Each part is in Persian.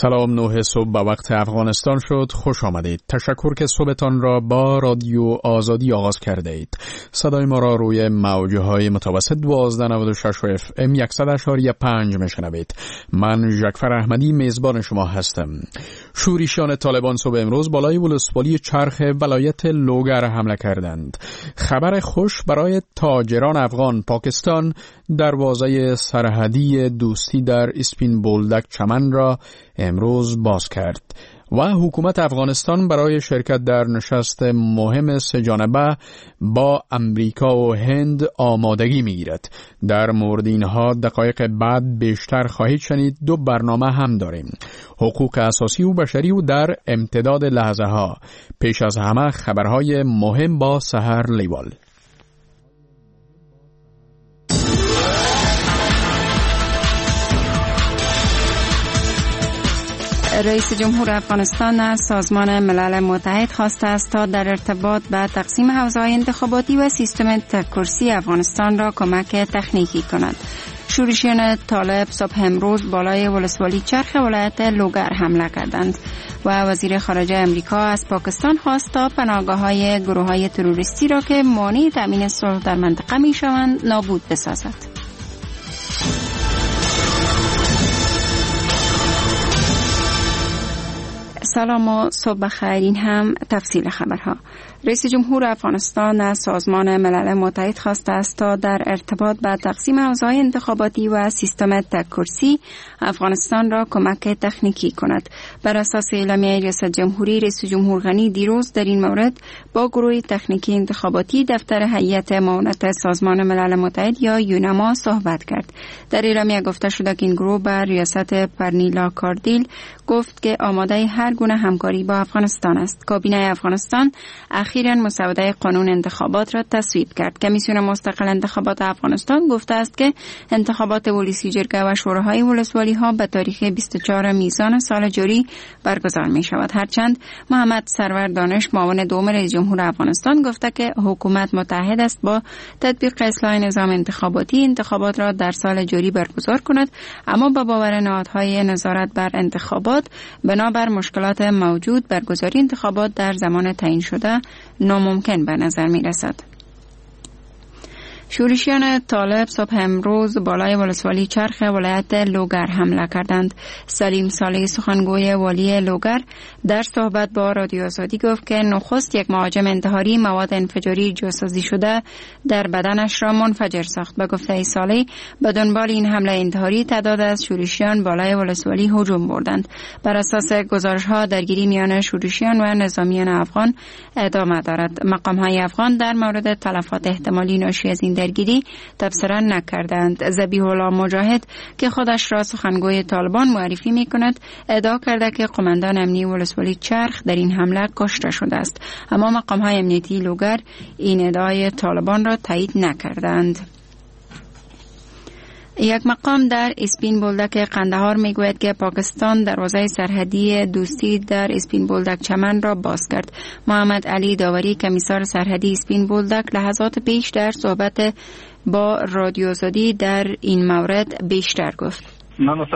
سلام، 9 صبح به وقت افغانستان شد. خوش آمدید. تشکر که صبحتان را با رادیو آزادی آغاز کرده اید. صدای ما را روی موجهای متوسط 1296 و FM 100.5 میشنوید. من ژکفر احمدی میزبان شما هستم. شورشیان طالبان صبح امروز بالای ولسوالی چرخ ولایت لوگر حمله کردند. خبر خوش برای تاجران افغان: پاکستان دروازه سرحدی دوستی در اسپین بولدک چمن را امروز باز کرد و حکومت افغانستان برای شرکت در نشست مهم سه‌جانبه با امریکا و هند آمادگی می‌گیرد. در مورد اینها دقایق بعد بیشتر خواهید شنید. 2 برنامه هم داریم: حقوق اساسی و بشری و در امتداد لحظه ها. پیش از همه خبرهای مهم با سحر لیوال. رئیس جمهور افغانستان از سازمان ملل متحد خواسته است تا در ارتباط به تقسیم حوزه‌های انتخاباتی و سیستم تک‌کرسی افغانستان را کمک تکنیکی کند. شورشیان طالب صبح امروز بالای ولسوالی چرخ ولایت لوگر حمله کردند و وزیر خارجه امریکا از پاکستان خواست تا پناهگاه‌های گروه‌های تروریستی را که مانع تامین صلح در منطقه می‌شوند نابود بسازد. سلام و صبح بخیر. این هم تفصیل خبرها. رئیس جمهور افغانستان از سازمان ملل متحد خواسته است تا در ارتباط با تقسیم حوزه‌های انتخاباتی و سیستم تک‌کرسی افغانستان را کمک تکنیکی کند. بر اساس اعلامیه ریاست جمهوری، رئیس جمهور غنی دیروز در این مورد با گروه تکنیکی انتخاباتی دفتر هیئت معاونت سازمان ملل متحد یا یونما صحبت کرد. در اعلامیه گفته شده که این گروه بر ریاست پرنیلا کاردیل گفت که آماده هر گونه همکاری با افغانستان است. کابینه افغانستان اخیراً مسوده قانون انتخابات را تصویب کرد. کمیسیون مستقل انتخابات افغانستان گفته است که انتخابات ولسی جرگه و شوراهای ولسوالی ها به تاریخ 24 میزان سال جاری برگزار می شود. هرچند محمد سرور دانش، معاون دوم رئیس جمهور افغانستان، گفته که حکومت متحد است با تطبیق اصلاح نظام انتخاباتی انتخابات را در سال جاری برگزار کند، اما با باور نهادهای نظارت بر انتخابات بنابر مشکلات موجود برگزاری انتخابات در زمان تعیین شده ناممکن به نظر می رسد. شورشیان طالب صبح امروز بالای ولسوالی چرخ ولایت لوگر حمله کردند. سلیم صالح، سخنگوی والی لوگر، در صحبت با رادیو آزادی گفت که نخست یک مهاجم انتحاری مواد انفجاری جاسازی شده در بدنش را منفجر ساخت. به گفته صالح، به دنبال این حمله انتحاری تعداد از شورشیان بالای ولسوالی هجوم بردند. بر اساس گزارش‌ها درگیری میان شورشیان و نظامیان افغان ادامه دارد. مقام‌های افغان در مورد تلفات احتمالی ناشی از این درگیری تبصره نکردند. ذبیح الله مجاهد که خودش را سخنگوی طالبان معرفی می کند ادعا کرده که قماندان امنی ولسوالی چرخ در این حمله کشته شده است، اما مقام‌های امنیتی لوگر این ادعای طالبان را تایید نکردند. یک مقام در اسپین بولدک قندهار میگوید که پاکستان دروازه سرحدی دوستی در اسپین بولدک چمن را باز کرد. محمد علی داوری، کمیسار سرحدی اسپین بولدک، لحظات پیش در صحبت با رادیو آزادی در این مورد بیشتر گفت.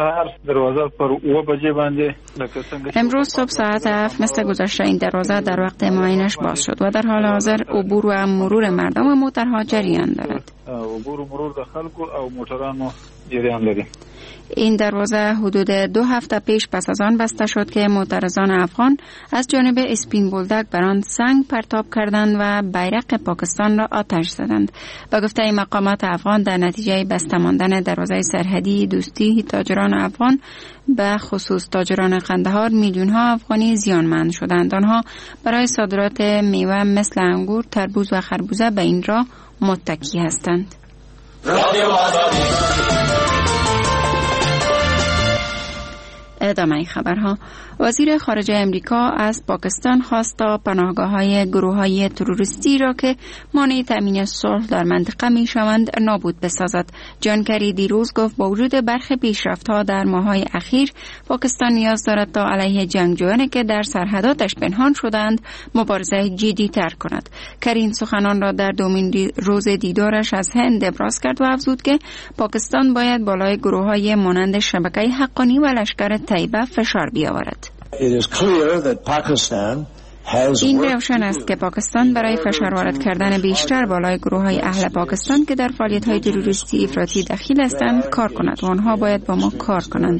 امروز صبح ساعت 7 مثل گذشته این دروازه در وقت معینش باز شد و در حال حاضر عبور و مرور مردم و موترها جریان دارد. عبور و مرور د خلکو او موټرانو جریان لري. این دروازه حدود 2 هفته پیش پس از آن بسته شد که معترضان افغان از جانب اسپین بولدک بر آن سنگ پرتاب کردند و بیرق پاکستان را آتش زدند. به گفته مقامات افغان، در نتیجه بسته ماندن دروازه سرحدی دوستی، تاجران افغان به خصوص تاجران قندهار میلیون ها افغانی زیانمند شدند. آنها برای صادرات میوه مثل انگور، تربوز و خربوزه به این راه متکی هستند. ادامه خبرها. وزیر خارجه امریکا از پاکستان خواست تا پناهگاه‌های گروه‌های تروریستی را که مانع تامین صلح در منطقه می‌شوند نابود بسازد. جان کری دیروز گفت با وجود برخی پیشرفت‌ها در ماه‌های اخیر، پاکستان نیاز دارد تا علیه جنگجویانی که در سرحداتش پنهان شدند مبارزه جدی‌تر کند. کری این سخنان را در دومین روز دیدارش از هند ابراز کرد و افزود که پاکستان باید بالای گروه‌های مانند شبکه حقانی و لشکر وی به فشار بیاورد. این روشن است که پاکستان برای فشار وارد کردن بیشتر بالای گروه‌های اهل پاکستان که در فعالیت‌های تروریستی افراطی دخیل هستند کار کند و آنها باید با ما کار کنند.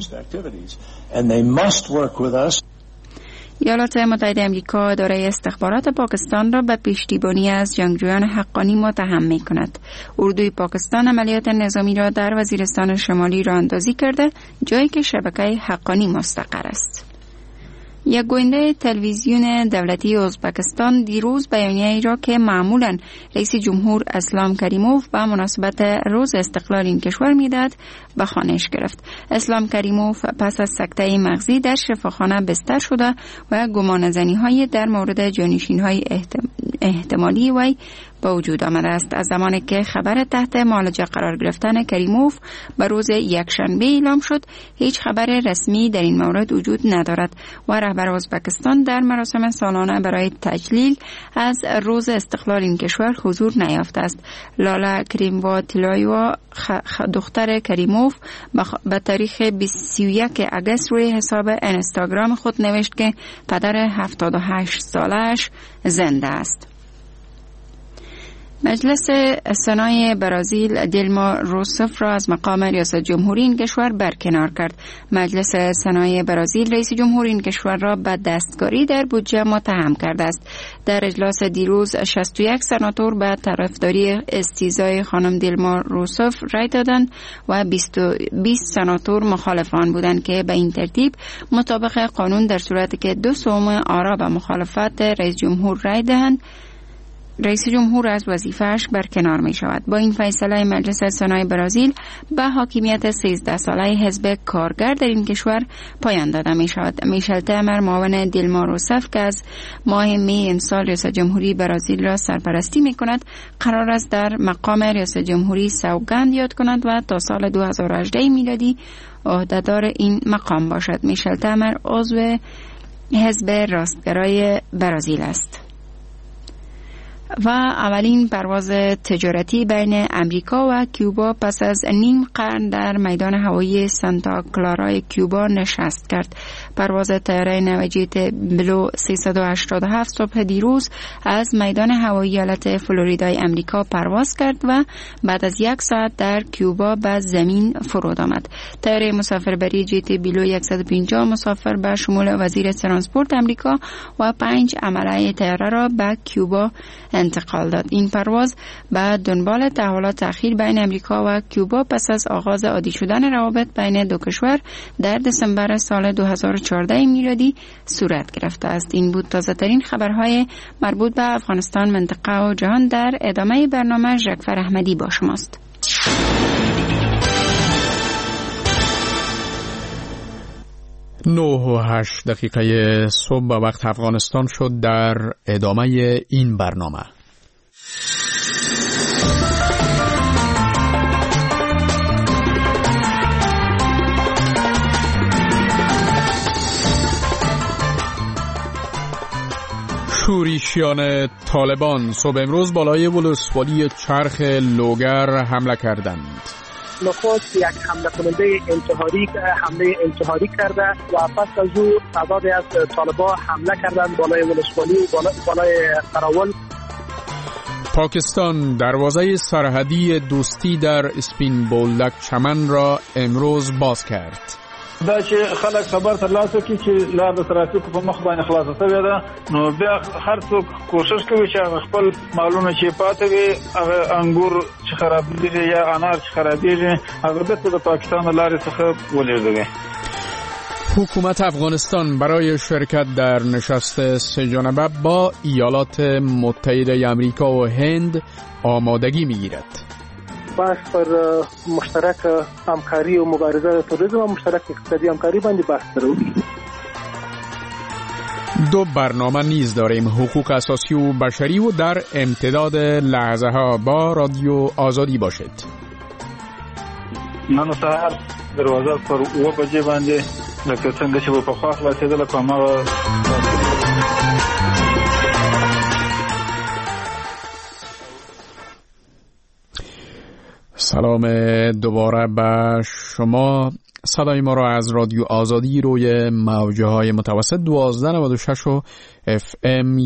ایالات متحده آمریکا اداره استخبارات پاکستان را به پشتیبانی از جنگجویان حقانی متهم می‌کند. اردوی پاکستان عملیات نظامی را در وزیرستان شمالی راه اندازی کرده، جایی که شبکه حقانی مستقر است. یک گوینده تلویزیون دولتی ازبکستان دیروز بیانیه‌ای را که معمولاً رئیس جمهور اسلام کریموف به مناسبت روز استقلال این کشور می‌دهد به خوانش گرفت. اسلام کریموف پس از سکته مغزی در شفاخانه بستر شده و گمانه‌زنی‌های در مورد جانشین‌های احتمالی وی به وجود آمده است. از زمانی که خبر تحت معالجه قرار گرفتن کریموف به روز یکشنبه اعلام شد، هیچ خبر رسمی در این مورد وجود ندارد و رهبر ازبکستان در مراسم سالانه برای تجلیل از روز استقلال این کشور حضور نیافته است. لالا کریمواتیلایوا دختر کریموف به تاریخ 21 اگست روی حساب اینستاگرام خود نوشت که پدر 78 سالش زنده است. مجلس سنای برازیل دیلما روسف را از مقام ریاست جمهوری این کشور برکنار کرد. مجلس سنای برازیل رئیس جمهور این کشور را به دستکاری در بودجه متهم کرده است. در اجلاس دیروز 61 سناتور به طرفداری استیضای خانم دیلما روسف رای دادند و 20 سناتور مخالف آن بودند که به این ترتیب مطابق قانون در صورتی که 2/3 آرا به مخالفت رئیس جمهور رای دهند، رئیس جمهور از وظیفه‌اش برکنار می شود. با این فیصله مجلس سنای برازیل به حاکمیت 13 ساله حزب کارگر در این کشور پایان داده می شود. میشل تامر معاون دیلما روسف که از ماه می امسال ریاست جمهوری برازیل را سرپرستی می کند، قرار است در مقام ریاست جمهوری سوگند یاد کند و تا سال 2018 میلادی عهدهدار این مقام باشد. میشل تامر عضو حزب راستگرای برازیل است. و اولین پرواز تجارتی بین امریکا و کیوبا پس از نیم قرن در میدان هوایی سانتا کلارا کیوبا نشست کرد. پرواز طیاره نوجیت بلو 387 صبح دیروز از میدان هوایی ایالت فلوریدای امریکا پرواز کرد و بعد از 1 ساعت در کیوبا به زمین فرود آمد. طیاره مسافربری جیت بلو 150 مسافر به شمول وزیر ترانسپورت امریکا و 5 عمله طیاره را به کیوبا انتقال داد. این پرواز به دنبال تحولات تأخیر بین امریکا و کیوبا پس از آغاز عادی شدن روابط بین دو کشور در دسامبر سال 2014 میلادی صورت گرفته است. این بود تازه ترین خبرهای مربوط به افغانستان، منطقه و جهان. در ادامه برنامه ژکفر احمدی با شماست. 9:08 صبح به وقت افغانستان شد. در ادامه این برنامه شورشیان طالبان صبح امروز بالای ولسوالی چرخ لوگر حمله کردند. نخست یک حمله کننده حمله انتحاری کرده و پس از او تعدادی از طالبان حمله کردند بالای ولسوالی و بالای قراول. پاکستان دروازه سرحدی دوستی در اسپین بولدک چمن را امروز باز کرد. دا چې خلک خبر ترلاسه کړي چې لار د ترافیکو په مخ باندې خلاصه شوې ده، نو بیا هر څوک کوشش کوي چې خپل مالونه چې پاتې وي، هغه انګور چې خرابېږي یا انار چې خرابېږي، هغه بیرته د پاکستان له لارې څخه ولېږدوي. حکومت افغانستان برای شرکت در نشست سه‌جانبه با ایالات متحده آمریکا و هند آمادگی می‌گیرد. بحث پر مشترک همکاری و مبارزه توریسم و مشترک اقتصادی همکاری باندې بحث درو. دو برنامه نیز داریم، حقوق اساسی و بشری و در امتداد لحظه ها با رادیو آزادی باشد. نن سهار دروازه پر 9 بجې باندې لکه څنګه چې په خوا خلاصېدله کومه. سلام دوباره به شما. صدای ما را از رادیو آزادی روی موجهای متوسط 1296 و FM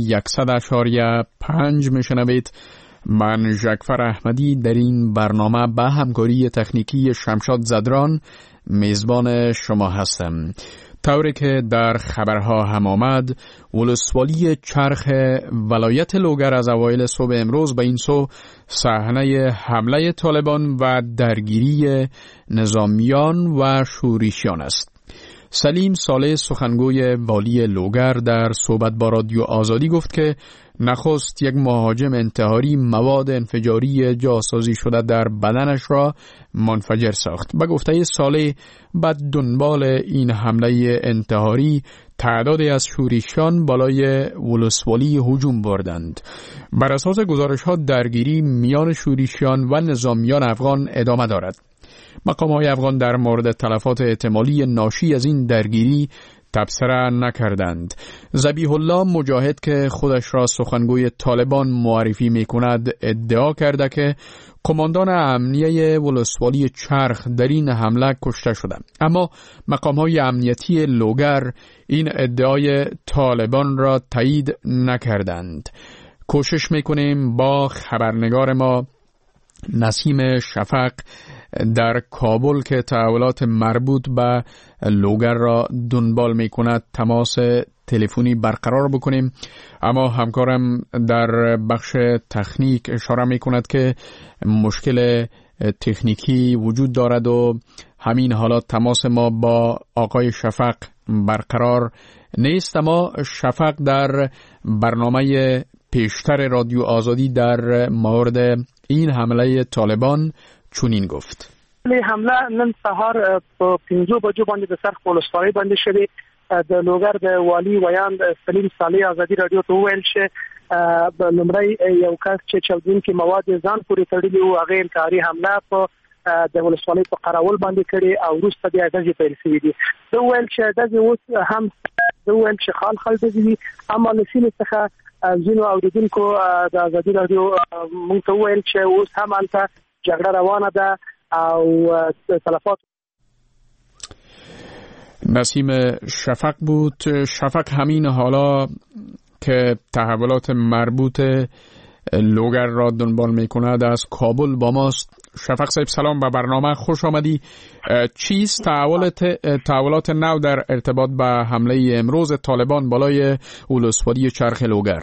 100.5 میشنوید. من جعفر احمدی در این برنامه به همکاری تکنیکی شمشاد زدران میزبان شما هستم. طوری که در خبرها هم آمد، ولسوالی چرخ ولایت لوگر از اوایل صبح امروز به این سو صحنه حمله طالبان و درگیری نظامیان و شورشیان است. سلیم صالح سخنگوی والی لوگر در صحبت با رادیو آزادی گفت که نخست یک مهاجم انتحاری مواد انفجاری جاسازی شده در بدنش را منفجر ساخت. به گفته صالح بعد دنبال این حمله انتحاری تعدادی از شورشیان بالای ولسوالی هجوم بردند. بر اساس گزارش‌ها درگیری میان شورشیان و نظامیان افغان ادامه دارد. مقام‌های افغان در مورد تلفات احتمالی ناشی از این درگیری تبصره نکردند. ذبیح الله مجاهد که خودش را سخنگوی طالبان معرفی می‌کند ادعا کرده که کماندان امنیه ولسوالی چرخ در این حمله کشته شده، اما مقام‌های امنیتی لوگر این ادعای طالبان را تایید نکردند. کوشش می‌کنیم با خبرنگار ما نسیم شفق در کابل که تحولات مربوط به لوگر را دنبال می کند تماس تلفنی برقرار بکنیم، اما همکارم در بخش تکنیک اشاره می کند که مشکل تکنیکی وجود دارد و همین حالا تماس ما با آقای شفق برقرار نیست. اما شفق در برنامه پیشتر رادیو آزادی در مورد این حمله طالبان چونین گفت: حمله نن سهار په 5 بجو باندې د سرخ ولسوالۍ باندې شوې. د لوګر د والی ویان سلیم صالح آزادي رادیو ته ویل چې لمړی یو کس چې چاودونکي مواد ځان پورې تړلي وو هغه انکاري حمله په د ولسوالۍ په قراول باندې کړې او وروسته بیا دغه پیل شوې دي. د ویل چې دغه اوس هم د ویل چې خال دي، اما لسینه څخه ځینو اوریدونکو د آزادي رادیو مونږ ته ویل چې اوس هم البته جګړه روانه ده او تلفات. نسیم شفق بود. شفق همین حالا که تحولات مربوط لوگر را دنبال می کند از کابل با ماست. شفق صاحب سلام، به برنامه خوش آمدی. چیست تحولات نو در ارتباط به حمله امروز طالبان بالای ولسوالی چرخ لوگر؟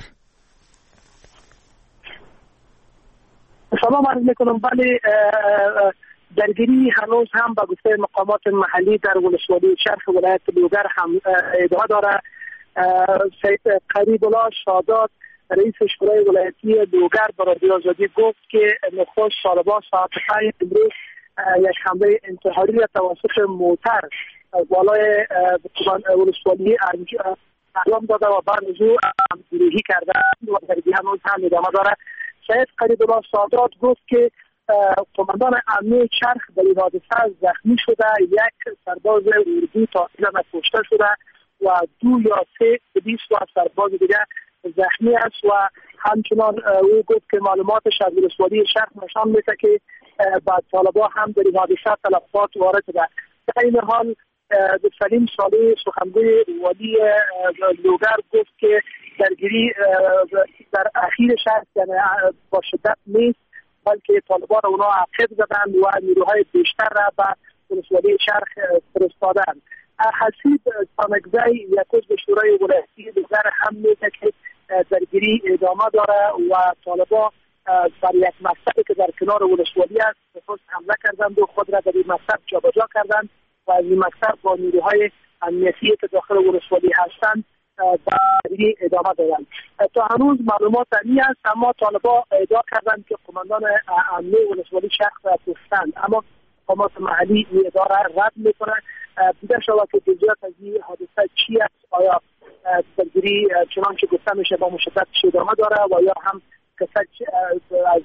سلام عرض میکنم. بله، درگیری هنوز هم به گفته مقامات محلی در ولسوالی چرخ ولایت لوگر هم ادامه داره. سید قریب الله شادات رئیس شورای ولایتی لوگر به رادیو آزادی گفت که نخست طالبان ساعت 5 امروز یک حمله انتحاری توسط موتر بالای ولسوالی انجام داده و بعد از او گروهی کرده و درگیری هنوز هم ادامه داره. سید قریب الله شادات گفت که کماندان امنیه چرخ در این حادثه زخمی شده، یک سرباز اردو تاثیرا کشته شده و 2 یا 3 پلیس و سرباز دیگر زخمی است و همچنان او گفت که معلوماتش از ولسوالی شرق نشان میده که بعد طالبان هم در این حادثه تلفات وارد شده. در این حال سلیم صالح سخنگوی والی لوگر گفت که درگیری در اخیر شهر یعنی با شدت نیست، بلکه طالبان اونا عقب زدند و نیروهای بیشتر را به ولسوالی چرخ فرستادند. حسیب سانگزی یک عضو شورای ولایتی لوگر هم میگه که درگیری ادامه داره و طالبان بر یک مکتب که در کنار ولسوالی است نخست حمله کردند و خود را در این مکتب جابجا کردند و از این مکتب با نیروهای امنیتی که داخل ولسوالی هستند درگیری ادامه دارند. تا هنوز معلومات این است، اما طالبان ادعا کردند که قماندان امنی ولسوالی شرق را کشتند، اما مقامات محلی این ادعا را رد میکنند. دیده شود که جزئیات از این حادثه چی است، آیا درگیری چنانچه گفته میشه با مشدت ادامه داره و یا هم کسا از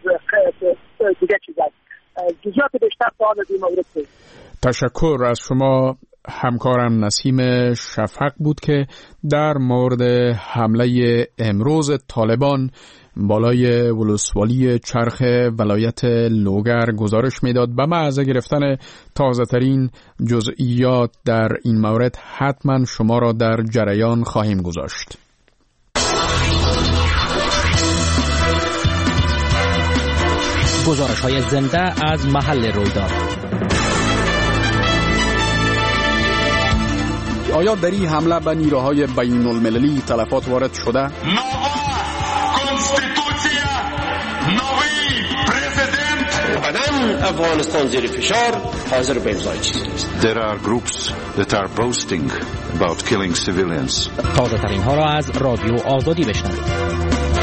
دیگه چیز است. جزئیات بیشتر تا از این مورد است. تشکر از شما همکارم نسیم شفق بود که در مورد حمله امروز طالبان بالای ولسوالی چرخ ولایت لوگر گزارش میداد. به محض گرفتن تازه ترین جزئیات در این مورد حتما شما را در جریان خواهیم گذاشت. گزارش‌های زنده از محل رویداد. آیا در این حمله به نیروهای بین المللی تلفات وارد شده؟ افغانستان زیر فشار حاضر به امضای چیزی است. There are groups that are boasting about killing civilians. تازه ترین ها را از رادیو آزادی بشنوید.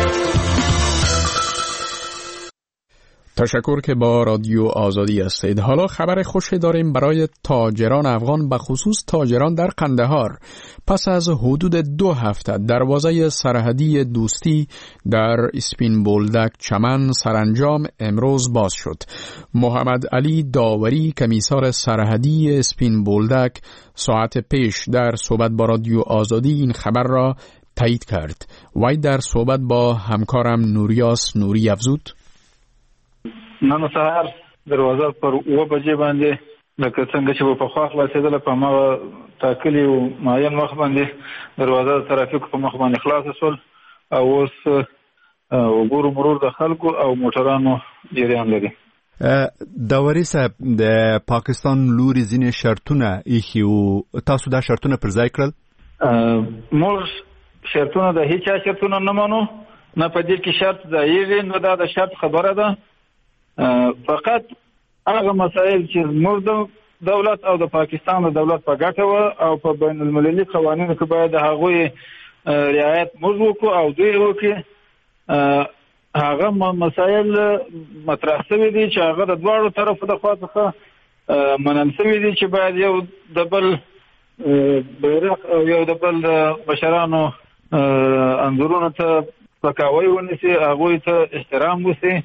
تشکر که با رادیو آزادی هستید. حالا خبر خوشی داریم برای تاجران افغان، به خصوص تاجران در قندهار. پس از حدود 2 هفته دروازه سرحدی دوستی در اسپین بولدک چمن سرانجام امروز باز شد. محمد علی داوری کمیسار سرحدی اسپین بولدک ساعت پیش در صحبت با رادیو آزادی این خبر را تایید کرد. وی در صحبت با همکارم نوریاس نوری افزود: نن سهار دروازه پر 9 بجې باندې لکه څنګه چې په خوا خلاصېدله په ما تاکلی او معین وخت باندې دروازه د ترافیک په مخ باندې خلاص شول او اوس وګورو مرور د خلکو او موټرانو جریان لري. داوري صاحب، د پاکستان لوري ځینې شرطونه ایښي او تاسو دا شرطونه پر ځای کړل؟ موږ شرطونه د هیڅ شرطونه نه منو، نه په دې کې شرط ځایږي، نه دا د شرط خبره ده. فقط هغه مسائل چې زموږ دولت او د پاکستان د دولت په ګټه و او په بین المللي قوانینو کې باید هغوی رعایت موږ وکړو او دوی وکړي. هغه مسائل مطرح شوي دي چې هغه د دواړو طرفو د خوا څخه منل شوي دي چې باید یو د بل بیرغ او یو د بل بشرانو انځورونو ته سپکاوی ونیسي، هغوی ته احترام وشي.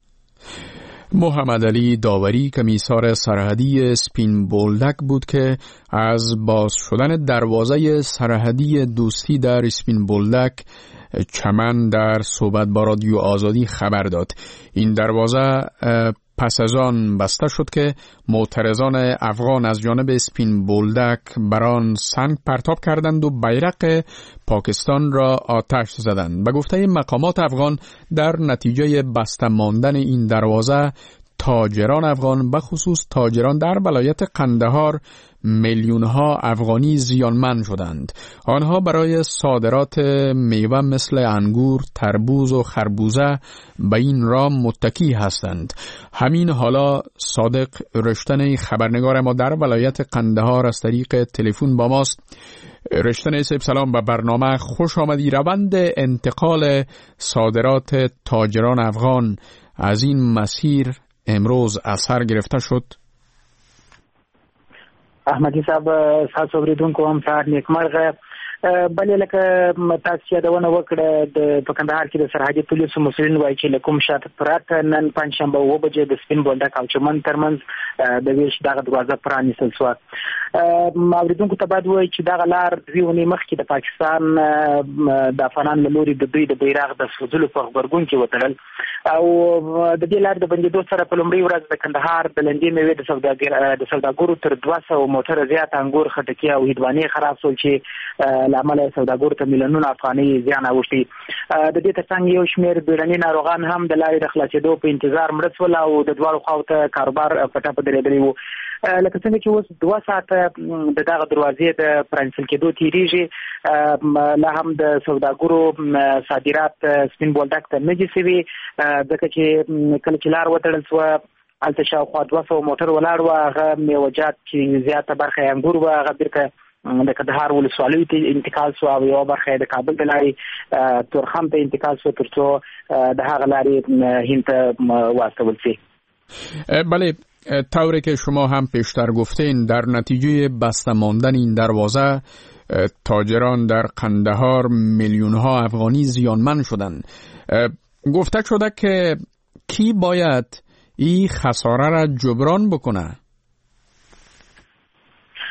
محمد علی داوری کمیسار سرحدی اسپین بولدک بود که از باز شدن دروازه سرحدی دوستی در اسپین بولدک چمن در صحبت با رادیو آزادی خبر داد. این دروازه پس از آن بسته شد که معترضان افغان از جانب اسپین بولدک بران سنگ پرتاب کردند و بیرق پاکستان را آتش زدند. به گفته مقامات افغان در نتیجه بسته ماندن این دروازه تاجران افغان به خصوص تاجران در ولایت قندهار میلیون‌ها افغانی زیانمند شدند. آنها برای صادرات میوه مثل انگور، تربوز و خربوزه به این راه متکی هستند. همین حالا صادق رشتنی خبرنگار ما در ولایت قندهار از طریق تلفن با ماست. رشتنی صاحب سلام، به برنامه خوش آمدی. روند انتقال صادرات تاجران افغان از این مسیر امروز اثر گرفته شد؟ احمدی صاحب تاسو اوریدونکو هم سهار نیکمرغه. بلې لکه تاسو چې یادونه وکړه د په کندهار کې د سرحدي پولیسو مسؤلین وایي چې له کوم شاته پراته نن پنجشنبه 9 بجې د سپین بولدک او چمن ترمنځ د ویش دغه دروازه پرانیستل شوه. اوریدونکو ته باید ووایي چې دغه لار 2 اونۍ مخکې د پاکستان د افغانانو له لوري د دوی د بیرغ د سوځلو په غبرګون کې وتړل او د دې لارې د بندېدو سره په لومړۍ ورځ د کندهار د لندې میوې د سوداګرو تر 200 موټره زیات انګور، خټکي او هندوانې خراب شول چې لامل سوداګرو ته میلیونونه افغانۍ زیان اوښتي. د دې ترڅنګ یو شمېر بیړني ناروغان هم د لارې د خلاصېدو په انتظار مړه شول او د دواړو خواو ته کاروبار په ټپه درېدلی و. لکه څنګه چې اوس 2 ساعته د دغه دروازې د پرانیستل کېدو تېرېږي، لا هم د سوداګرو صادرات سپین بولدک ته نه دي شوي، ځکه چې کله چې لار وتړل شوه هلته شاوخوا 200 موټر ولاړ وو. هغه میوه‌جات چې زیاته برخه یې انګور وه هغه بیرته د کندهار ولسوالیو ته انتقال شو او یوه برخه یې د کابل د لارې تورخم ته انتقال شو تر څو د هغه لارې هند ته واستول شي. بله، طوری که شما هم پیشتر گفتین در نتیجه بسته ماندن این دروازه تاجران در قندهار میلیون‌ها افغانی زیانمند شدند. گفته شده که کی باید این خساره را جبران بکنه؟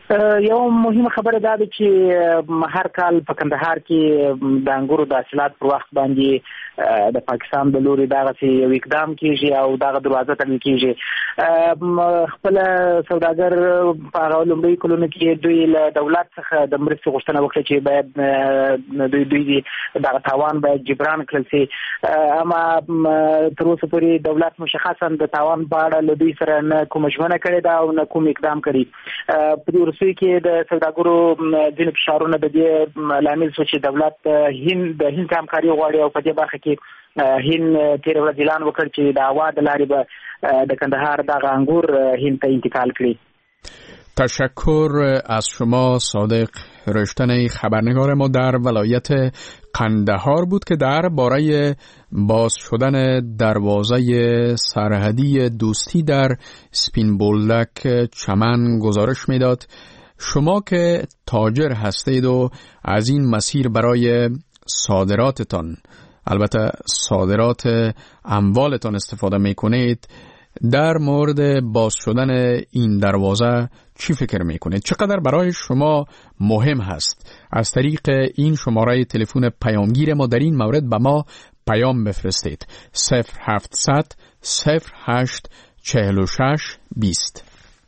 یو مهمه خبره دا ده چې هر کال په کندهار کې د انګورو د حاصلات پر وخت باندې د پاکستان د لوري دغه یو اقدام کیږي او دغه دروازه تړل کیږي. خپل سوداګر په هغه لومړی کلونو کې دوی له دولت څخه د مرستې غوښتنه وکړه چې باید دوی دغه تاوان باید جبران کړل شي، اما تر اوسه پورې دولت مشخصا د تاوان په اړه له دوی سره نه کومه ژمنه کړې ده او نه کوم اقدام کړی. په دې وروستیو کې د سوداګرو ځینې فشارونه د دې لامل شو چې دولت د هند همکاري غواړي او په دې برخه کې هند تیر ورځ اعلان وکړ چې د هوا د لارې به د کندهار دغه انګور هند ته انتقال کړي. تشکر از شما صادق رشتنی. خبرنگار ما در ولایت قندهار بود که درباره باز شدن دروازه سرحدی دوستی در سپین بولدک چمن گزارش میداد. شما که تاجر هستید و از این مسیر برای صادراتتان، البته صادرات اموالتان استفاده میکنید، در مورد باز شدن این دروازه چی فکر میکنید؟ چقدر برای شما مهم هست؟ از طریق این شماره تلفن پیامگیر ما در این مورد به ما پیام بفرستید. 0700 08 46 20.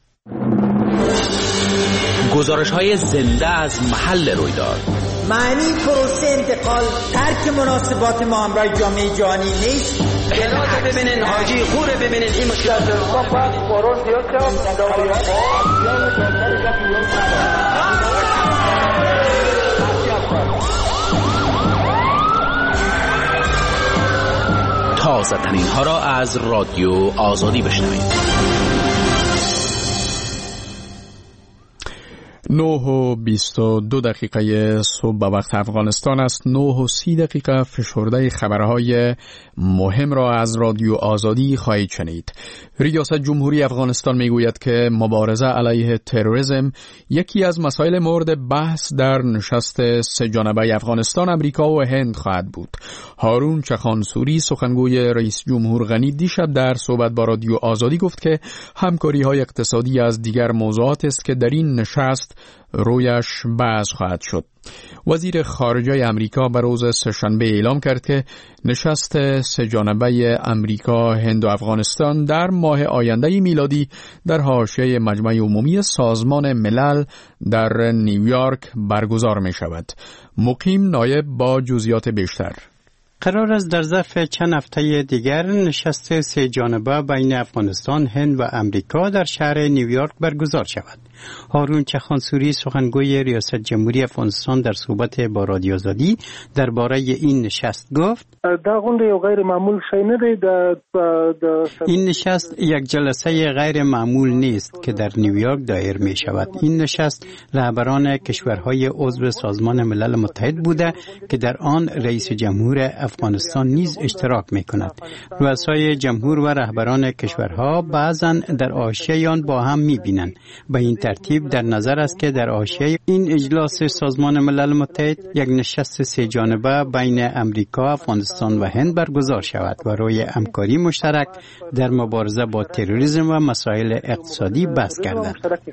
گزارش های زنده از محل رویداد. معنی پروسه انتقال ترک مناسبات ما همراه جامعه جهانی نیست. جنات ببینین، حاجی خوره ببینین، این مشکلات تازه ترین ها را از رادیو آزادی بشنوید. 9:22 صبح به وقت افغانستان است. 9:30 فشرده خبرهای مهم را از رادیو آزادی خواهید شنید. ریاست جمهوری افغانستان میگوید که مبارزه علیه تروریسم یکی از مسائل مورد بحث در نشست سه جانبه افغانستان، امریکا و هند خواهد بود. هارون چخانسوری سخنگوی رئیس جمهور غنی دیشب در صحبت با رادیو آزادی گفت که همکاری‌های اقتصادی از دیگر موضوعات است که در این نشست رویش بحث خواهد شد. وزیر خارجه امریکا به روز سه‌شنبه اعلام کرد که نشست سه جانبه امریکا، هند و افغانستان در ماه آینده میلادی در حاشیه مجمع عمومی سازمان ملل در نیویورک برگزار می شود. مقیم نایب با جزئیات بیشتر. قرار است در ظرف چند هفته دیگر نشست سه جانبه بین افغانستان، هند و امریکا در شهر نیویورک برگزار شود. هارون چخانسوری سخنگوی ریاست جمهوری افغانستان در صحبت با رادیو آزادی درباره این نشست گفت: این نشست یک جلسه غیر معمول نیست که در نیویورک دایر می شود. این نشست رهبران کشورهای عضو سازمان ملل متحد بوده که در آن رئیس جمهور افغانستان نیز اشتراک می کند. رؤسای جمهور و رهبران کشورها بعضاً در حاشیه آن با هم می بینند. به این ترتیب در نظر است که در حاشیه این اجلاس سازمان ملل متحد یک نشست سه جانبه بین امریکا، افغانستان و هند برگزار شود و روی همکاری مشترک در مبارزه با تروریسم و مسائل اقتصادی بحث گردد.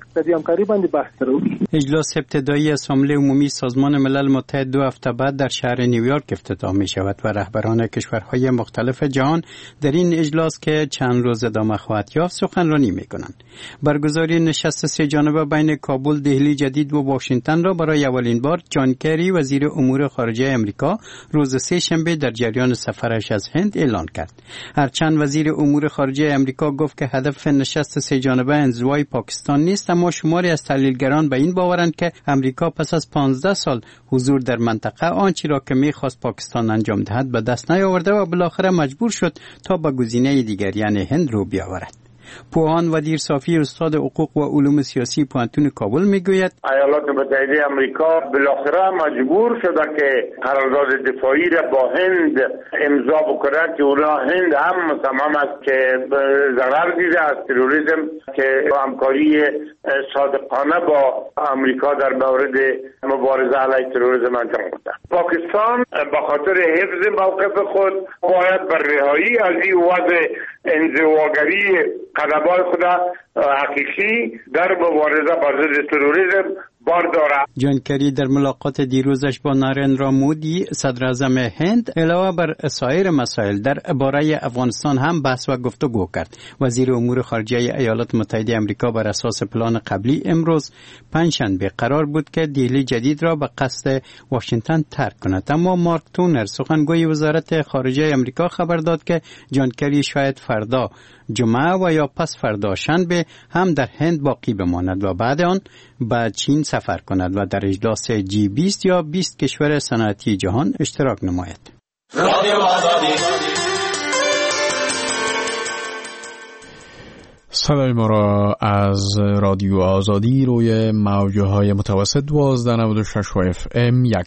اجلاس ابتدایی اسمبلی عمومی سازمان ملل متحد 2 هفته بعد در شهر نیویورک افتتاح می شود و رهبران کشورهای مختلف جهان در این اجلاس که چند روز ادامه خواهد یافت سخنرانی می کنند. برگزاری نشست سه جانبه بین کابل، دهلی جدید و واشنگتن را برای اولین بار جان کری وزیر امور خارجه امریکا روز سه شنبه در جریان سفرش از هند اعلان کرد. هرچند وزیر امور خارجه امریکا گفت که هدف نشست سه جانبه انزوای پاکستان نیست، اما شماری از تحلیلگران به این باورند که امریکا پس از 15 سال حضور در منطقه آنچه را که می‌خواست پاکستان انجام دهد به دست نیاورده و بالاخره مجبور شد تا به گزینه دیگر یعنی هند رو بیاورد. پوهان ودیر صافی استاد حقوق و علوم سیاسی پوهنتون کابل میگوید ایالات متحده آمریکا بالاخره مجبور شده که قرارداد دفاعی را با هند امضا بکند که اونا هند هم مصمم است که ضرر دیده از تروریسم که همکاری صادقانه با آمریکا در مورد مبارزه علیه تروریسم انجام بده. پاکستان به خاطر حفظ موقف خود باید بر رهایی از این وضع انزواگری قلبای خود حقیقی در مبارزه با ضد تروریسم بار داره. جان کری در ملاقات دیروزش با نارندرا مودی صدر اعظم هند علاوه بر سایر مسائل در باره افغانستان هم بحث و گفتگو کرد. وزیر امور خارجه ایالات متحده آمریکا بر اساس پلان قبلی امروز پنجشنبه قرار بود که دهلی جدید را به قصد واشنگتن ترک کند، اما مارک تونر سخنگوی وزارت خارجه آمریکا خبر داد که جان کری شاید فردا جمعه و یا پس فردا شنبه هم در هند باقی بماند و بعد آن به چین سفر کند و در اجلاس G20 یا 20 کشور صنعتی جهان اشتراک نماید. صدای ما را از رادیو آزادی روی موج‌های متوسط 1296 و FM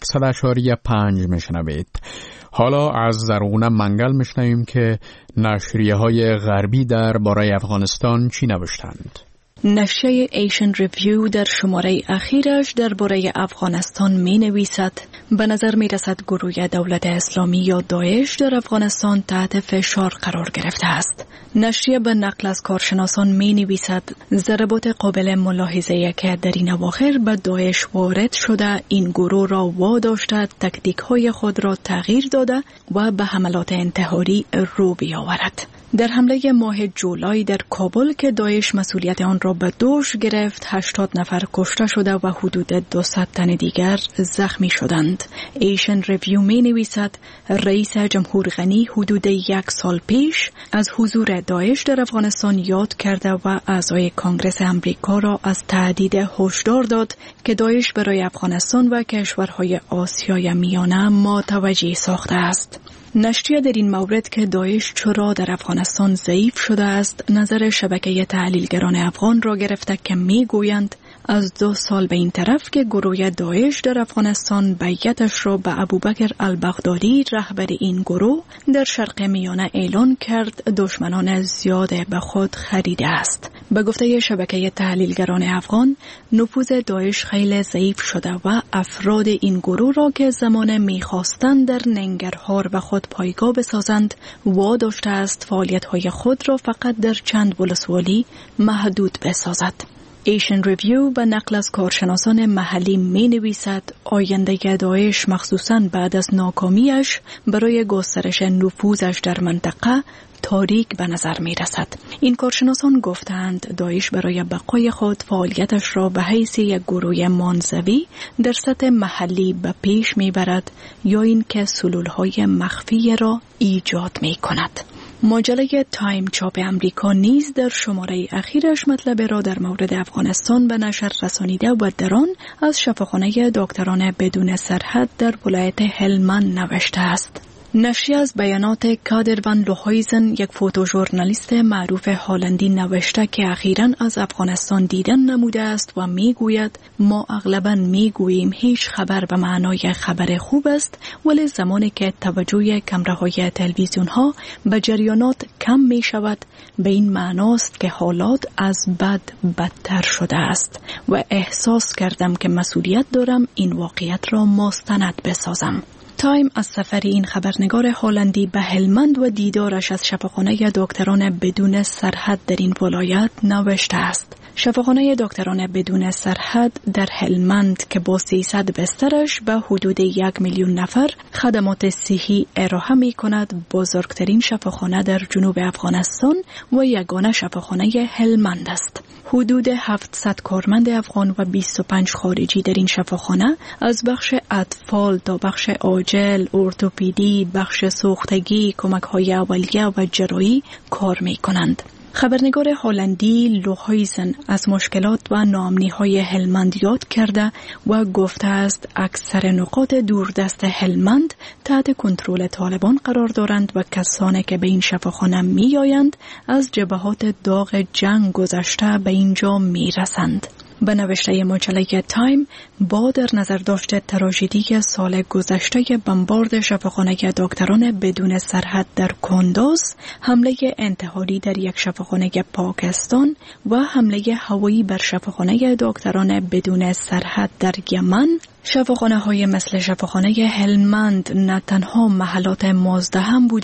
100.5 میشنوید. حالا از زرغونه منگل میشنویم که نشریه‌های غربی در باره افغانستان چی نوشتند. نشریه ایشن ریویو در شماره اخیرش درباره افغانستان می نویسد به نظر می رسد گروه دولت اسلامی یا داعش در افغانستان تحت فشار قرار گرفته است. نشریه به نقل از کارشناسان می نویسد ضربات قابل ملاحظه که در این اواخر به داعش وارد شده این گروه را واداشته تکتیک های خود را تغییر داده و به حملات انتحاری رو بیاورد. در حمله ماه جولای در کابل که داعش مسئولیت آن را به دوش گرفت 80 نفر کشته شده و حدود 200 تن دیگر زخمی شدند. ایشن ریویو می نویسد رئیس جمهور غنی حدود 1 سال پیش از حضور داعش در افغانستان یاد کرده و اعضای کانگرس امریکا را از تهدید هشدار داد که داعش برای افغانستان و کشورهای آسیای میانه متوجه ساخته است. نشریه در این مورد که داعش چرا در افغانستان ضعیف شده است نظر شبکه تحلیلگران افغان را گرفته که میگویند از 2 سال به این طرف که گروه داعش در افغانستان بیعتش را به ابوبکر البغدادی رهبر این گروه در شرق میانه اعلان کرد دشمنان زیاد به خود خریده است. به گفته شبکه تحلیلگران افغان نفوذ داعش خیلی ضعیف شده و افراد این گروه را که زمان میخواستند در ننگرهار و خود پایگاه بسازند واداشته است فعالیت‌های خود را فقط در چند ولسوالی محدود بسازد. ایشن ریویو به نقل از کارشناسان محلی می نویسد آینده داعش مخصوصاً بعد از ناکامیش برای گسترش نفوذش در منطقه تاریک به نظر می رسد. این کارشناسان گفتند داعش برای بقای خود فعالیتش را به حیث یک گروه منزوی در سطح محلی به پیش می برد یا اینکه سلولهای مخفی را ایجاد می کند. مجله تایم چاپ امریکا نیز در شماره اخیرش مطلب را در مورد افغانستان به نشر رسانیده و در آن از شفاخانه دکتران بدون سرحد در ولایت هلمند نوشته است. نشریه از بیانات کادر وان لوهایزن یک فوتوژورنالیست معروف هلندی نوشته که اخیراً از افغانستان دیدن نموده است و میگوید ما اغلباً میگوییم هیچ خبر به معنای خبر خوب است ولی زمانی که توجه کامراهای تلویزیون ها به جریانات کم می شود به این معناست که حالات از بد بدتر شده است و احساس کردم که مسئولیت دارم این واقعیت را مستند بسازم. تایم از سفر این خبرنگار هلندی به هلمند و دیدارش از شفاخانه دکتران بدون سرحد در این ولایت نوشته است. شفاخانه دکتران بدون سرحد در هلمند که با 300 بسترش به حدود 1 میلیون نفر خدمات صحی ارائه می کند بزرگترین شفاخانه در جنوب افغانستان و یگانه شفاخانه هلمند است. حدود 700 کارمند افغان و 25 خارجی در این شفاخانه از بخش اطفال تا بخش عاجل، ارتوپدی، بخش سوختگی، کمک‌های اولیه و جراحی کار می‌کنند. خبرنگار هلندی لوهایزن از مشکلات و ناامنی‌های هلمند یاد کرده و گفته است اکثر نقاط دوردست هلمند تحت کنترل طالبان قرار دارند و کسانی که به این شفاخانه می‌آیند از جبهات داغ جنگ گذشته به اینجا می‌رسند. به نوشته مجله تایم با در نظر داشت تراژدی سال گذشته بمبارد شفاخانه دکتران بدون سرحد در کندوز، حمله انتحاری در یک شفاخانه پاکستان و حمله هوایی بر شفاخانه دکتران بدون سرحد در یمن، شفاخانه های مثل شفاخانه هلمند نه تنها محلات مزدحم بوده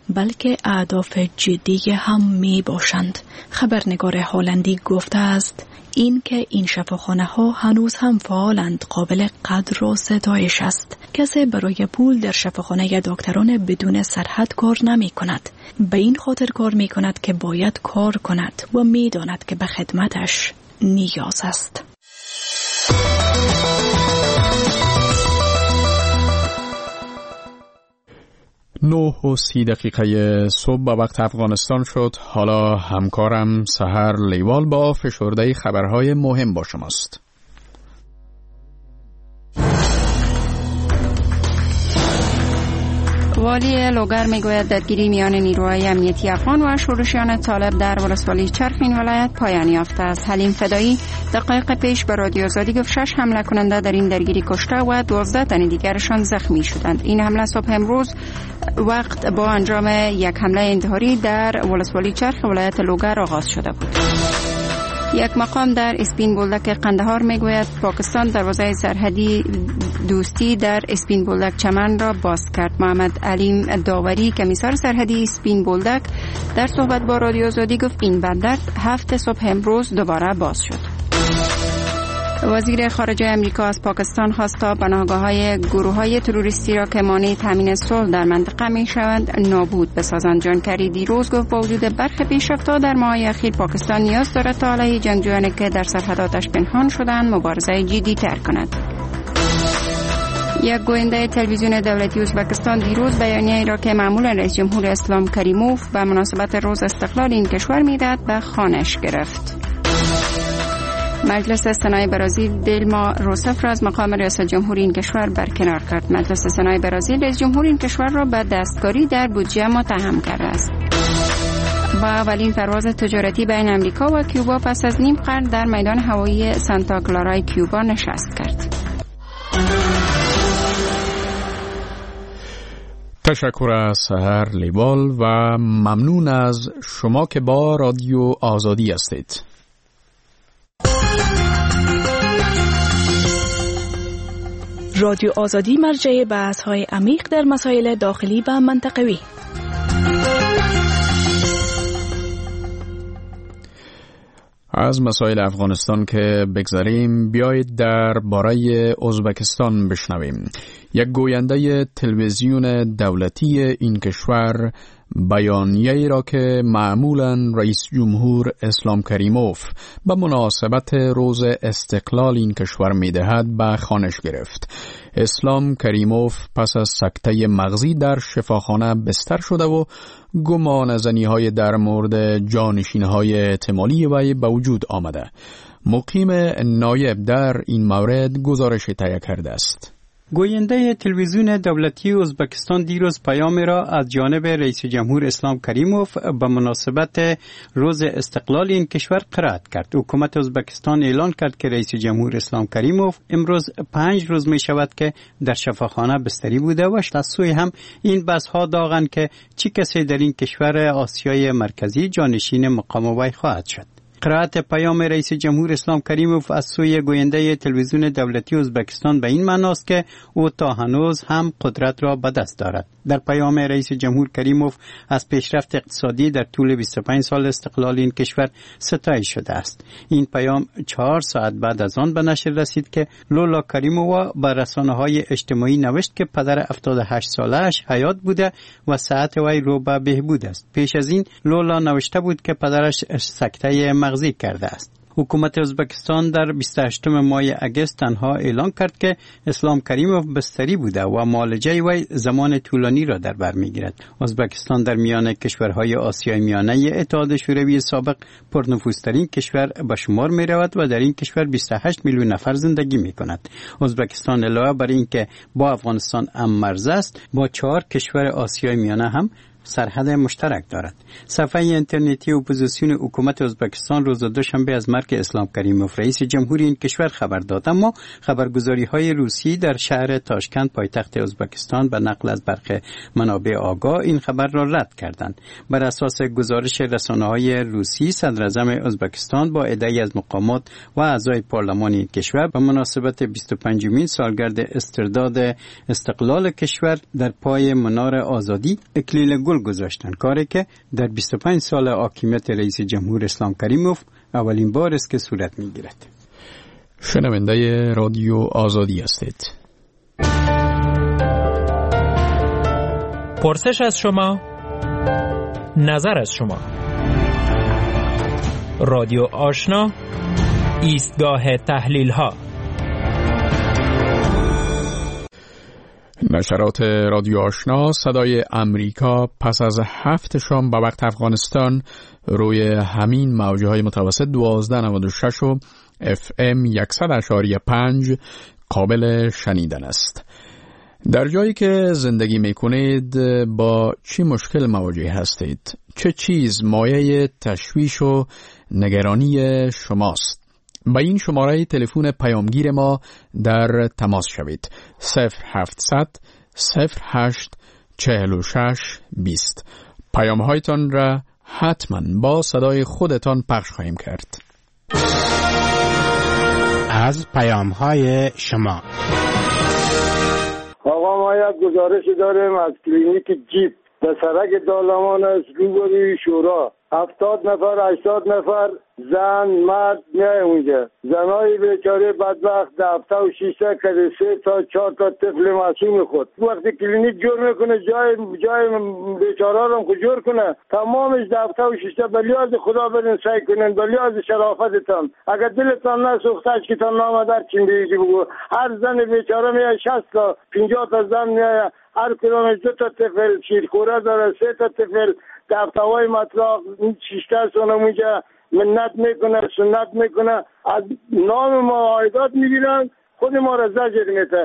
بلکه اهداف جدی هم می باشند. خبرنگار هلندی گفته است این که این شفاخانه ها هنوز هم فعالند قابل قدر و ستایش است. کسی برای پول در شفاخانه دکتران بدون سرحد کار نمی کند. به این خاطر کار می کند که باید کار کند و می داند که به خدمتش نیاز است. 9:30 صبح به وقت افغانستان شد. حالا همکارم سحر لیوال با فشرده خبرهای مهم با شماست. والی لوگر میگوید درگیری میان نیروهای امنیتی افغان و شورشیان طالب در ولسوالی چرخ این ولایت پایان یافته است. حلیم فدایی دقایق پیش به رادیو آزادی گفت 6 حمله کننده در این درگیری کشته و 12 تن دیگرشان زخمی شدند. این حمله صبح امروز وقت با انجام یک حمله انتحاری در ولسوالی چرخ ولایت لوگر آغاز شده بود. یک مقام در اسپین بولدک قندهار میگوید پاکستان دروازه سرحدی دوستی در اسپین بولدک چمن را باز کرد. محمد علیم داوری کمیسر سرحدی اسپین بولدک در صحبت با رادیو آزادی گفت این بندر 7 صبح امروز دوباره باز شد. وزیر خارجه امریکا از پاکستان خواست تا پناهگاه‌های گروه‌های تروریستی را که مانع تامین صلح در منطقه می‌شوند نابود بسازند. جان کری دیروز گفت با وجود برخی پیشرفت‌ها در ماه‌های اخیر پاکستان نیاز دارد تا علیه جنگجویانی که در سرحداتش پنهان شدند مبارزه جدی‌تر کند. یک گوینده تلویزیون دولتی ازبکستان دیروز بیانیه‌ای را که معمولا رئیس جمهور اسلام کریموف به مناسبت روز استقلال این کشور می‌داد به خوانش گرفت. مجلس سنای برازیل دیلما روسف را از مقام ریاست جمهوری این کشور برکنار کرد. مجلس سنای برازیل رئیس جمهور این کشور را به دستکاری در بودجه متهم کرده است. با اولین پرواز تجارتی بین امریکا و کیوبا پس از نیم قرن در میدان هوایی سانتا کلارای کیوبا نشست کرد. تشکر از سحر لیوال و ممنون از شما که با رادیو آزادی هستید. رادیو آزادی مرجع بحث‌های عمیق در مسائل داخلی و منطقوی. از مسائل افغانستان که بگذاریم بیایید در باره ازبکستان بشنویم. یک گوینده تلویزیون دولتی این کشور بیانیه‌ای را که معمولاً رئیس جمهور اسلام کریموف به مناسبت روز استقلال این کشور می‌دهد به خوانش گرفت. اسلام کریموف پس از سکته مغزی در شفاخانه بستر شده و گمانه‌زنی‌های در مورد جانشین‌های احتمالی وی به وجود آمده. مقیم نایب در این مورد گزارش تهیه کرده است. گوینده تلویزیون دولتی ازبکستان دیروز پیامی را از جانب رئیس جمهور اسلام کریموف به مناسبت روز استقلال این کشور قرائت کرد. حکومت ازبکستان اعلان کرد که رئیس جمهور اسلام کریموف امروز 5 روز می شود که در شفاخانه بستری بوده و از سوی هم این بحث ها داغند که چه کسی در این کشور آسیای مرکزی جانشین مقام وی خواهد شد. قرائت پیام رئیس جمهور اسلام کریموف از سوی گوینده تلویزیون دولتی ازبکستان به این معناست که او تا هنوز هم قدرت را به دست دارد. در پیام رئیس جمهور کریموف از پیشرفت اقتصادی در طول 25 سال استقلال این کشور ستایش شده است. این پیام 4 ساعت بعد از آن به نشر رسید که لولا کریمووا به رسانه‌های اجتماعی نوشت که پدر 78 ساله‌اش حیات بوده و صحت وی رو به بهبود است. پیش از این لولا نوشته بود که پدرش سکته مغزی کرده است. حکومت ازبکستان در 28 ماه اگست تنها اعلان کرد که اسلام کریموف بستری بوده و معالجه وی زمان طولانی را در بر میگیرد. ازبکستان در میان کشورهای آسیای میانه اتحاد شوروی سابق پرنفوذترین کشور به شمار می رود و در این کشور 28 میلیون نفر زندگی می کند. ازبکستان علاوه بر اینکه با افغانستان هم مرز است، با 4 کشور آسیای میانه هم سرحد مشترک دارد. صفحه اینترنتی اپوزیسیون حکومت ازبکستان روز دوشنبه از مرگ اسلام کریموف رئیس جمهوری این کشور خبر داد، اما خبرگزاری‌های روسی در شهر تاشکند پایتخت ازبکستان به نقل از برخی منابع آگاه این خبر را رد کردند. بر اساس گزارش رسانه‌های روسی، صدر اعظم ازبکستان با عده‌ای از مقامات و اعضای پارلمان این کشور به مناسبت 25مین سالگرد استرداد استقلال کشور در پای منار آزادی اکلیل گل گذاشتن، کاری که در 25 سال حاکمیت رئیس جمهور اسلام کریموف اولین بار است که صورت میگیرد. شنونده رادیو آزادی هستید. پرسش از شما، نظر از شما. رادیو آشنا، ایستگاه تحلیل ها. نشرات رادیو آشنا صدای امریکا پس از 7 شام به وقت افغانستان روی همین موجه های متوسط 1296 و FM 100.5 قابل شنیدن است. در جایی که زندگی میکنید با چی مشکل مواجه هستید؟ چه چیز مایه تشویش و نگرانی شماست؟ با این شماره تلفن پیامگیر ما در تماس شوید. 0700 08 46 20. پیام‌هایتان را حتما با صدای خودتان پخش خواهیم کرد. از پیام‌های شما. آقا ما یک گزارشی داریم از کلینیک جیپ در سرک دالامان است، روبروی شورا. 70 نفر 80 نفر زن مرد میای اونجا. زنای بیچاره بدبخت در 7 و 6 کده 3 تا 4 تا طفل معصوم خود. وقتی کلینیک جور میکنه جای بیچاره رو جور کنه، تمامش در 7 و 6 بلیاز خدا برین سعی کنین، بلیاز شرافتتان. اگر دلتان نسوخته که تان نام در چین بیشی بگو. هر زن بیچاره میای 60 تا 50 تا زن میای، هر کدامش 2 تا طفل شیرخوره داره، 3 تا طفل دفتوای مطلق 6 سال اونجا منت میکنه، سنت میکنه، از نام ما عایدات میگیرن، خود ما را زجر میده.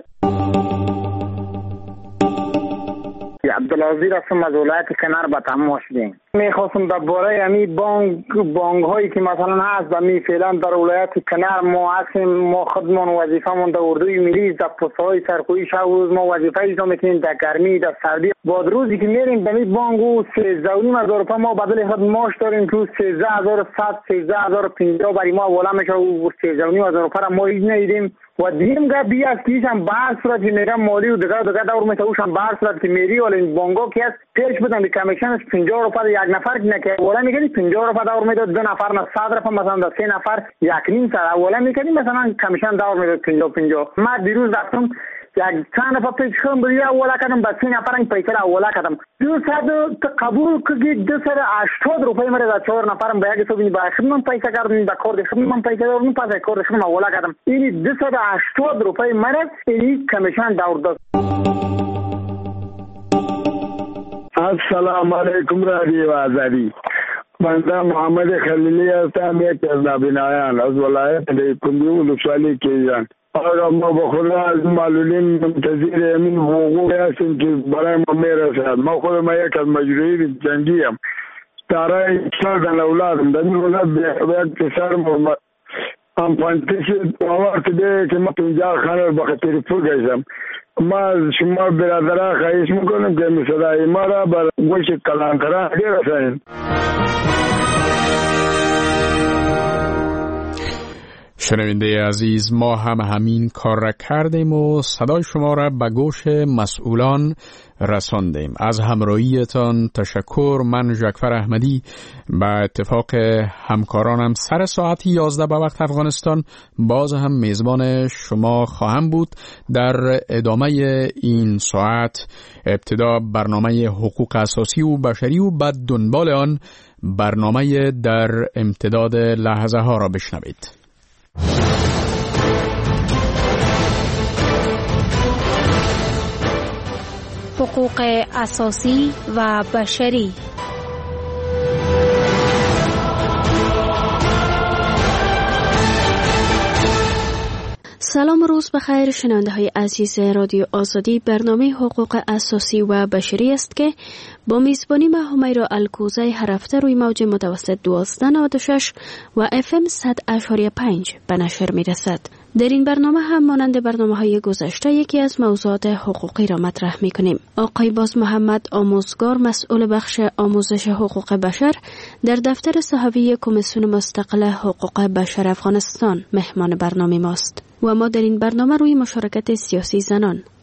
عبدالعزیز هستم از ولایت کنر به تماس دیم. میخواستم درباره یعنی بانک هایی که مثلا هست و فعلا در ولایت کنر ما خودمان وظیفه‌مون در اردوی ملی در پست‌های سرخویی شب روز ما وظیفه اجرا میکنیم، در گرمی در سردی. بعد روزی که میریم به بانک و 13,500 روپیه ما بدل خود ماش داریم که 13,100 13,050 برای ما اولا میشه و 13,500 روپیه ما هیچ ندیدیم. و دیم گپ بی از کیشم بار صورت که میرم مالی و دیگه دور میشه اوشم بار صورت که میری ولی این بانگا که هست پیش بدن به کمیشنش 50 روپیه یک نفر که نکه اولا میگنی 50 روپیه دور میداد 2 نفر نه 100 روپیه مثلا در 3 نفر 1.5 ساعت اولا میگنی مثلا کمیشن دور میداد 50 ما دیروز رفتم یک چند نفر پیش خودم بریا اولا کردم با 3 نفر این پیسه را اولا کردم 200 قبول که 280 روپیه مرا در 4 نفرم به یک صبح با خودم پیسه کردم با کارت خودم پیسه دادم پس کارت خودم اولا کردم این 280 روپیه مرا این کمیشن دور داد. السلام علیکم رادیو آزادی. بنده محمد خلیلی هستم، یک از نابینایان از ولایت کندوز ولسوالی کیجان. آقا ما به خدا از معلولین منتظر امین حقوق هستیم که برای ما میرسد. ما خود ما یک از مجروحین جنگی هم دارای 4 اولادم. در این اولاد به یک پسر هم پانتیش آورد ده که ما 50 خانه رو به خاطر پول گشتم. ما از شما برادرها خواهش میکنم که صدای ما را بر گوش کلانتران برسانید. شنونده عزیز، ما هم همین کار را کردیم و صدای شما را به گوش مسئولان رساندیم. از همراهیتان تشکر. من جعفر احمدی به اتفاق همکارانم سر ساعت 11 به وقت افغانستان باز هم میزبان شما خواهم بود. در ادامه این ساعت ابتدا برنامه حقوق اساسی و بشری و بعد دنبال آن برنامه در امتداد لحظه ها را بشنوید. حقوق اساسی و بشری. سلام و روز بخیر شنونده های عزیز رادیو آزادی. برنامه حقوق اساسی و بشری است که با میزبانی من همیرا الکوزی هر هفته روی موج متوسط 1296 و FM 100.5 به نشر می رسد. در این برنامه هم مانند برنامه های گذشته یکی از موضوعات حقوقی را مطرح می کنیم. آقای باز محمد آموزگار مسئول بخش آموزش حقوق بشر در دفتر صحوی کمیسیون مستقل حقوق بشر افغانستان مهمان برنامه ماست و ما در این برنامه روی مشارکت سیاسی زنان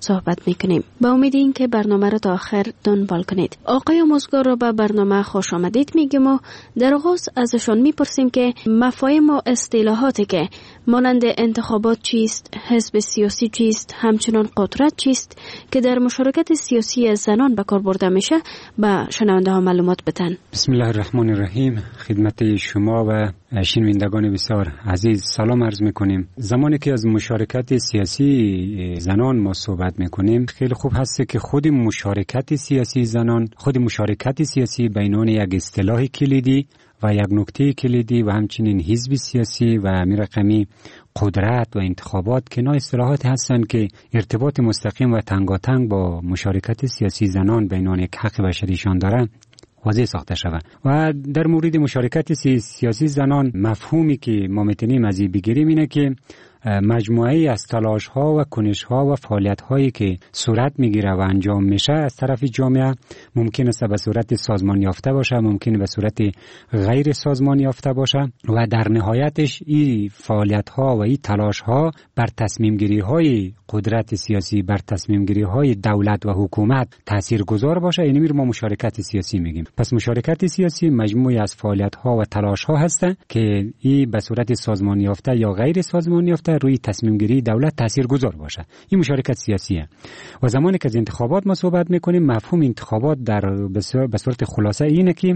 صحبت میکنیم. با امید این که برنامه را تا آخر دنبال کنید. آقای آموزگار را به برنامه خوش آمدید میگیم و در آغاز ازشان میپرسیم که مفاهیم و اصطلاحاتی که مانند انتخابات چیست، حزب سیاسی چیست، همچنان قدرت چیست که در مشارکت سیاسی زنان به کار برده میشه به شنونده ها معلومات بدن. بسم الله الرحمن الرحیم. خدمت شما و شنوندگان بسیار عزیز سلام عرض میکنیم. زمانی که از مشارکت سیاسی زنان ما صحبت میکنیم، خیلی خوب هست که خود مشارکت سیاسی زنان، خود مشارکت سیاسی به عنوان یک اصطلاح کلیدی و یک نکته کلیدی و همچنین حزب سیاسی و رقمی قدرت و انتخابات که اینا اصطلاحات هستند که ارتباط مستقیم و تنگاتنگ با مشارکت سیاسی زنان به عنوان یک حق بشریشان دارند واضح ساخته شود. و در مورد مشارکت سیاسی زنان مفهومی که ما میتونیم از این بگیریم اینه که مجموعه از تلاش ها و کنش ها و فعالیت هایی که صورت میگیره و انجام میشه از طرف جامعه، ممکن است به صورت سازمان یافته باشه، ممکن به صورت غیر سازمان یافته باشه و در نهایتش این فعالیت ها و این تلاش ها بر تصمیم گیری های قدرت سیاسی، بر تصمیم گیری های دولت و حکومت تاثیرگذار باشه. اینو ما مشارکت سیاسی میگیم. پس مشارکت سیاسی مجموعی از فعالیت ها و تلاش ها هستند که این به صورت سازمان یافته یا غیر سازمان یافته روی تصمیم گیری دولت تاثیرگذار باشه. این مشارکت سیاسیه. و زمانی که از انتخابات ما صحبت میکنیم، مفهوم انتخابات به صورت خلاصه اینه که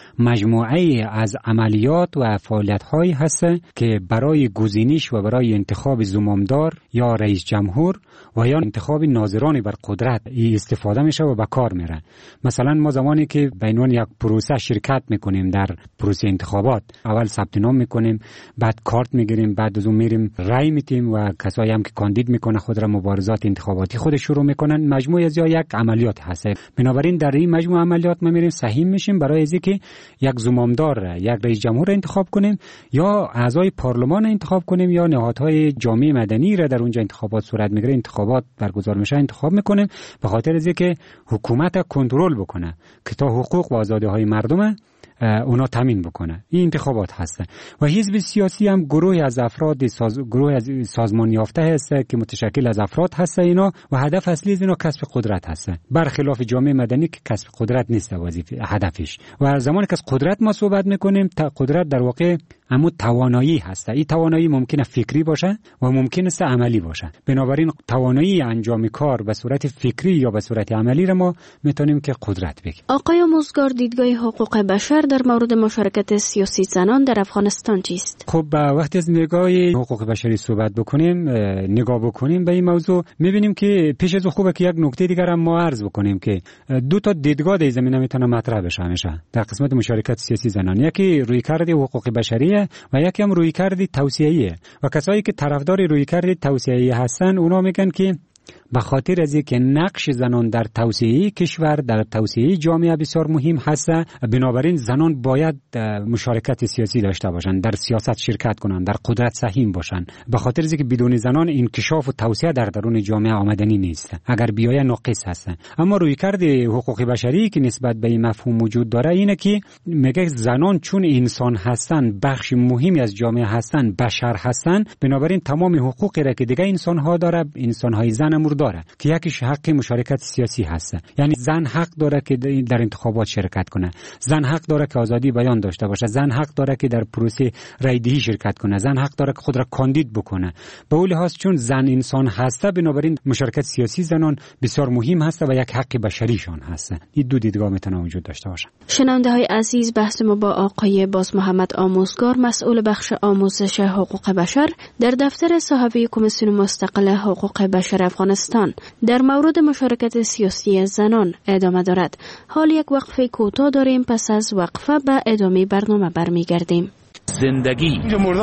مجموعه از عملیات و فعالیت هایی هست که برای گزینش و برای انتخاب زمامدار یا رئیس جمهور و یا انتخاب ناظران بر قدرت استفاده میشه و به کار میره. مثلا ما زمانی که به عنوان یک پروسه شرکت میکنیم در پروسه انتخابات، اول ثبت نام میکنیم، بعد کارت میگیریم، بعد از اون میریم رای میدیم و کسایی هم که کاندید میکنه خود را مبارزات انتخاباتی خود شروع میکنن. مجموعه از یک عملیات هست. بنابراین در این مجموعه عملیات ما میریم سهیم میشیم برای اینکه یک زمامدار، یک رئیس جمهور انتخاب کنیم یا اعضای پارلمان انتخاب کنیم یا نهادهای جامعه مدنی را در اونجا انتخابات صورت میگیره، انتخابات برگزار میشه، انتخاب میکنیم به خاطر اینکه حکومت کنترل بکنه که تا حقوق و آزادی‌های مردم اونا تامین بکنه. این انتخابات هست. و حزب سیاسی هم گروه از افراد گروه از سازمان یافته هست که متشکل از افراد هست اینا و هدف اصلی از اینا کسب قدرت هست، برخلاف جامعه مدنی که کسب قدرت نیست وظیفه هدفش. و زمانی که از قدرت ما صحبت میکنیم، قدرت در واقع اما توانایی هست. این توانایی ممکنه فکری باشه و ممکن است عملی باشه. بنابراین توانایی انجام کار به صورت فکری یا به صورت عملی را ما میتونیم که قدرت بگیم. آقای آموزگار، دیدگاه حقوق بشر در مورد مشارکت سیاسی زنان در افغانستان چیست؟ خب وقتی از نگاه حقوق بشری صحبت بکنیم، نگاه بکنیم به این موضوع، میبینیم که پیش از خوبه که یک نکته دیگر هم ما عرض بکنیم که دو تا دیدگاه در زمینه میتونه مطرح بشه همیشه در قسمت مشارکت سیاسی زنان. یکی رویکرد حقوق بشری و یکی هم رویکرد توسعه‌ای. و کسایی که طرفدار رویکرد توسعه‌ای هستن اونا میگن که به خاطر از اینکه نقش زنان در توسعه کشور، در توسعه جامعه بسیار مهم هست، بنابراین زنان باید مشارکت سیاسی داشته باشند، در سیاست شرکت کنند، در قدرت سهیم باشند. به خاطر از اینکه بدون زنان انکشاف و توسعه در درون جامعه آمدنی نیست، اگر بیاید ناقص هست. اما رویکرد حقوق بشری که نسبت به این مفهوم وجود داره اینه که میگه زنان چون انسان هستند، بخش مهمی از جامعه هستند، بشر هستند، بنابراین تمام حقوقی را که دیگه انسان ها داره، انسان های زن هم داره که یکیش حق مشارکت سیاسی هست. یعنی زن حق داره که در انتخابات شرکت کنه، زن حق داره که آزادی بیان داشته باشه، زن حق داره که در پروسه رایدهی شرکت کنه، زن حق داره که خود را کاندید بکنه. به اون لحاظ چون زن انسان هست، بنابراین مشارکت سیاسی زنان بسیار مهم هست و یک حق بشریشان هست. این دو دیدگاه میتونه وجود داشته باشه. شنونده های عزیز، بحث ما با آقای باز محمد آموزگار، مسئول بخش آموزش حقوق بشر در دفتر صحافی کمیسیون مستقل حقوق بشر افغانستان در مورد مشارکت سیاسی زنان ادامه دارد. حال یک وقفه کوتاه داریم، پس از وقفه به ادامه برنامه برمیگردیم. زندگی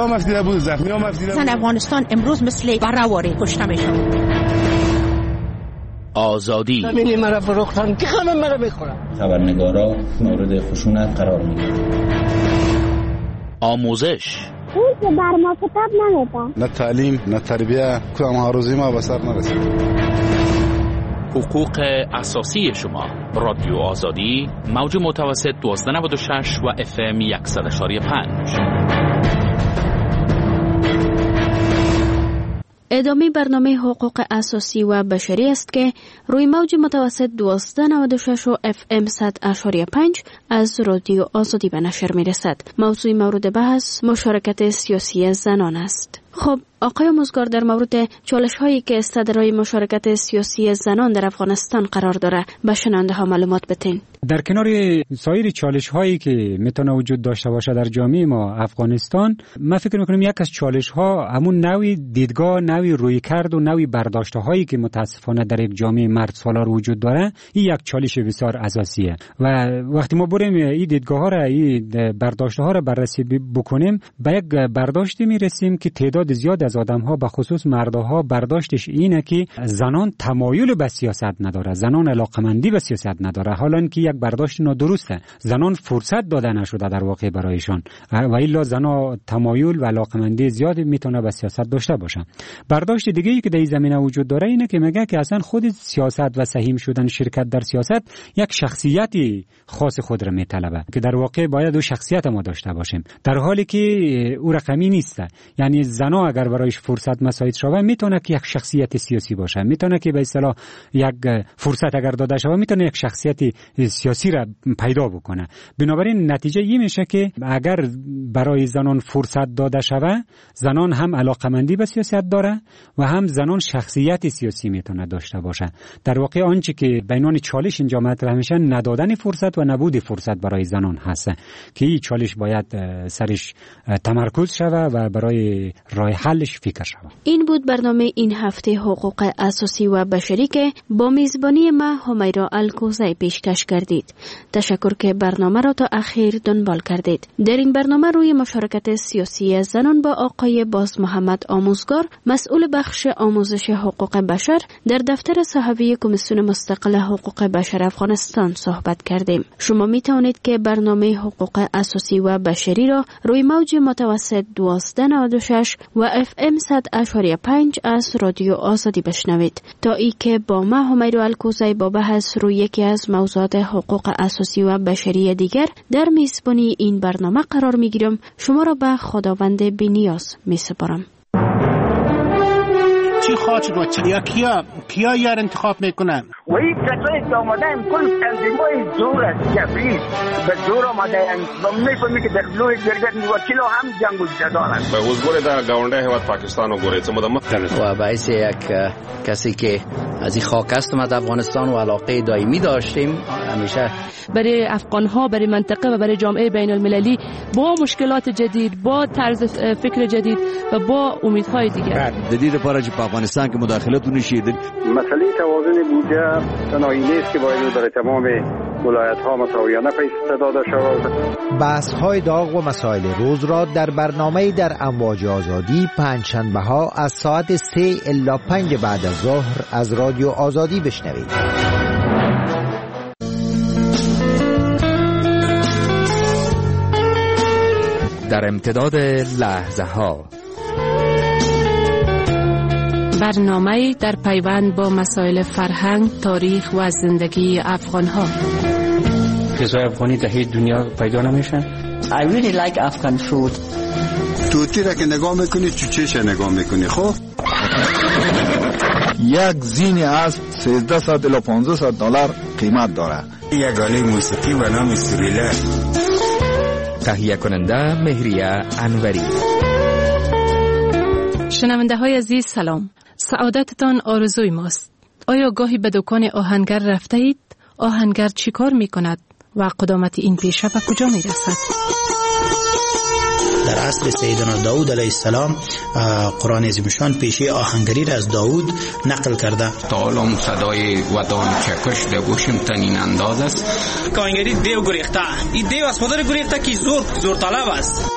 زن افغانستان امروز مثل بره‌واره کشته میشن. آزادی زمین مرا فروختن که همه مرا میخورن. خبرنگارا مورد خشونت قرار میگیرن. آموزش اون که بر ما کتاب نمیدن، نه تعلیم نه تربیه، کدام هروزی ما به سر نرسید. حقوق اساسی شما. رادیو آزادی، موج متوسط 1296 و FM 100.5. ادامه برنامه حقوق اساسی و بشری است که روی موج متوسط 1296 و FM 100.5 از رادیو آزادی به نشر می رسد. موضوع مورد بحث مشارکت سیاسی زنان است. خب آقای آموزگار، در مورد چالش هایی که استدرای مشارکت سیاسی زنان در افغانستان قرار داره به شنونده ها معلومات بتین. در کنار سایر چالش هایی که میتونه وجود داشته باشه در جامعه ما افغانستان، من فکر میکنم یک از چالش ها همون نوعی دیدگاه، نوعی رویکرد و نوعی برداشت هایی که متاسفانه در یک جامعه مرد سالار وجود داره، این یک چالش بسیار اساسیه. و وقتی ما بریم این دیدگاه ها را، این برداشت ها را بررسی بکنیم، به یک برداشتی میرسیم که تعداد زیاد از آدم ها، به خصوص مردها، برداشتش اینه که زنان تمایل به سیاست نداره، زنان علاقمندی به سیاست نداره. حالا که یک برداشت نادرسته، زنان فرصت داده نشده در واقع برایشان و الا زنان تمایل و علاقمندی زیادی میتونه به سیاست داشته باشن. برداشت دیگه ای که در این زمینه وجود داره اینه که میگه که اصلا خود سیاست و سهیم شدن شرکت در سیاست یک شخصیتی خاص خود را میطلبه که در واقع باید او شخصیت ما داشته باشیم، در حالی که او رقمی نیست. یعنی زنا اگر برایش فرصت مساعد شوه میتونه که یک شخصیت سیاسی باشه، میتونه که به اصطلاح یک فرصت اگر داده شوه میتونه یک شخصیت سیاسی را پیدا بکنه. بنابراین نتیجه این میشه که اگر برای زنان فرصت داده شوه، زنان هم علاقمندی به سیاست داره و هم زنان شخصیت سیاسی میتونه داشته باشه. در واقع آنچه که بینان چالش اینجا مطرح میشه ندادن فرصت و نبود فرصت برای زنان هست که این چالش باید سرش تمرکز شوه و برای راه حلش فکر شوه. این بود برنامه این هفته حقوق اساسی و بشری که با میزبانی ما همیرا الکوزی پیشکش کردید. تشکر که برنامه را تا اخیر دنبال کردید. در این برنامه روی مشارکت سیاسی زنان با آقای باز محمد آموزگار، مسئول بخش آموزش حقوق بشر در دفتر صحوی کمیسیون مستقل حقوق بشر افغانستان صحبت کردیم. شما می توانید که برنامه حقوق اساسی و بشری را روی موج متوسط 1296 و FM 100.5 از رادیو آزادی بشنوید. تا ای که با ما همیرا الکوزی با بحث روی یکی از موضوعات حقوق اساسی و بشری دیگر در میزبانی این برنامه قرار می گیرم، شما را به خداوند بی‌نیاز می سپارم. چی خواهد شد یا کیا یار انتخاب میکنن؟ و این کسایی که آمده هم کل تنظیمای زور است، جبری به زور آمده هم و میفهمی که در بلوی گرگت وکیل هم جنگ و جدال است. به حضور در گاونده هیواد پاکستان و گوریت و باعث یک کسی که از این خاک هستم از افغانستان و علاقه دائمی داشتیم همیشه برای افغانها، برای منطقه و برای جامعه بین المللی با مشکلات جدید، با طرز فکر جدید و با امیدهای دیگر. جدید پارچ افغانستان که مداخلت نشید. مسئله توازن بودجه تنهایی نیست که باید برای تمام ولایت‌ها مساویانه پیش داده شود. بحث‌های داغ و مسائل روز را در برنامه در امواج آزادی پنجشنبه‌ها از ساعت 3 الی 5 بعد از ظهر از رادیو آزادی بشنوید. در امتداد لحظه ها، برنامه در پیوند با مسائل فرهنگ، تاریخ و زندگی افغان‌ها. غذای افغانی در هیچ دنیا پیدا نمیشن. I really like Afghan food. توتی را که نگاه میکنی چوچهش نگاه میکنی. خب یک زین از 1300 الی 1500 دلار قیمت داره. یک آله موسیقی به نام سریلا. تهیه کننده مهریه انوری. شنونده های عزیز سلام. سعادتتان آرزوی ماست. آیا گاهی به دکان آهنگر رفته اید؟ آهنگر چی کار می کند و قدامت این پیشه به کجا می رسد؟ در عصر سیدنا داود علیه السلام قرآن عظیمشان پیشه آهنگری را از داود نقل کرده. تا حالا صدای ودان چکش در گوشم تنین انداز است. آهنگری دیو گریخته. این دیو از خدا گریخته که زور طلب است.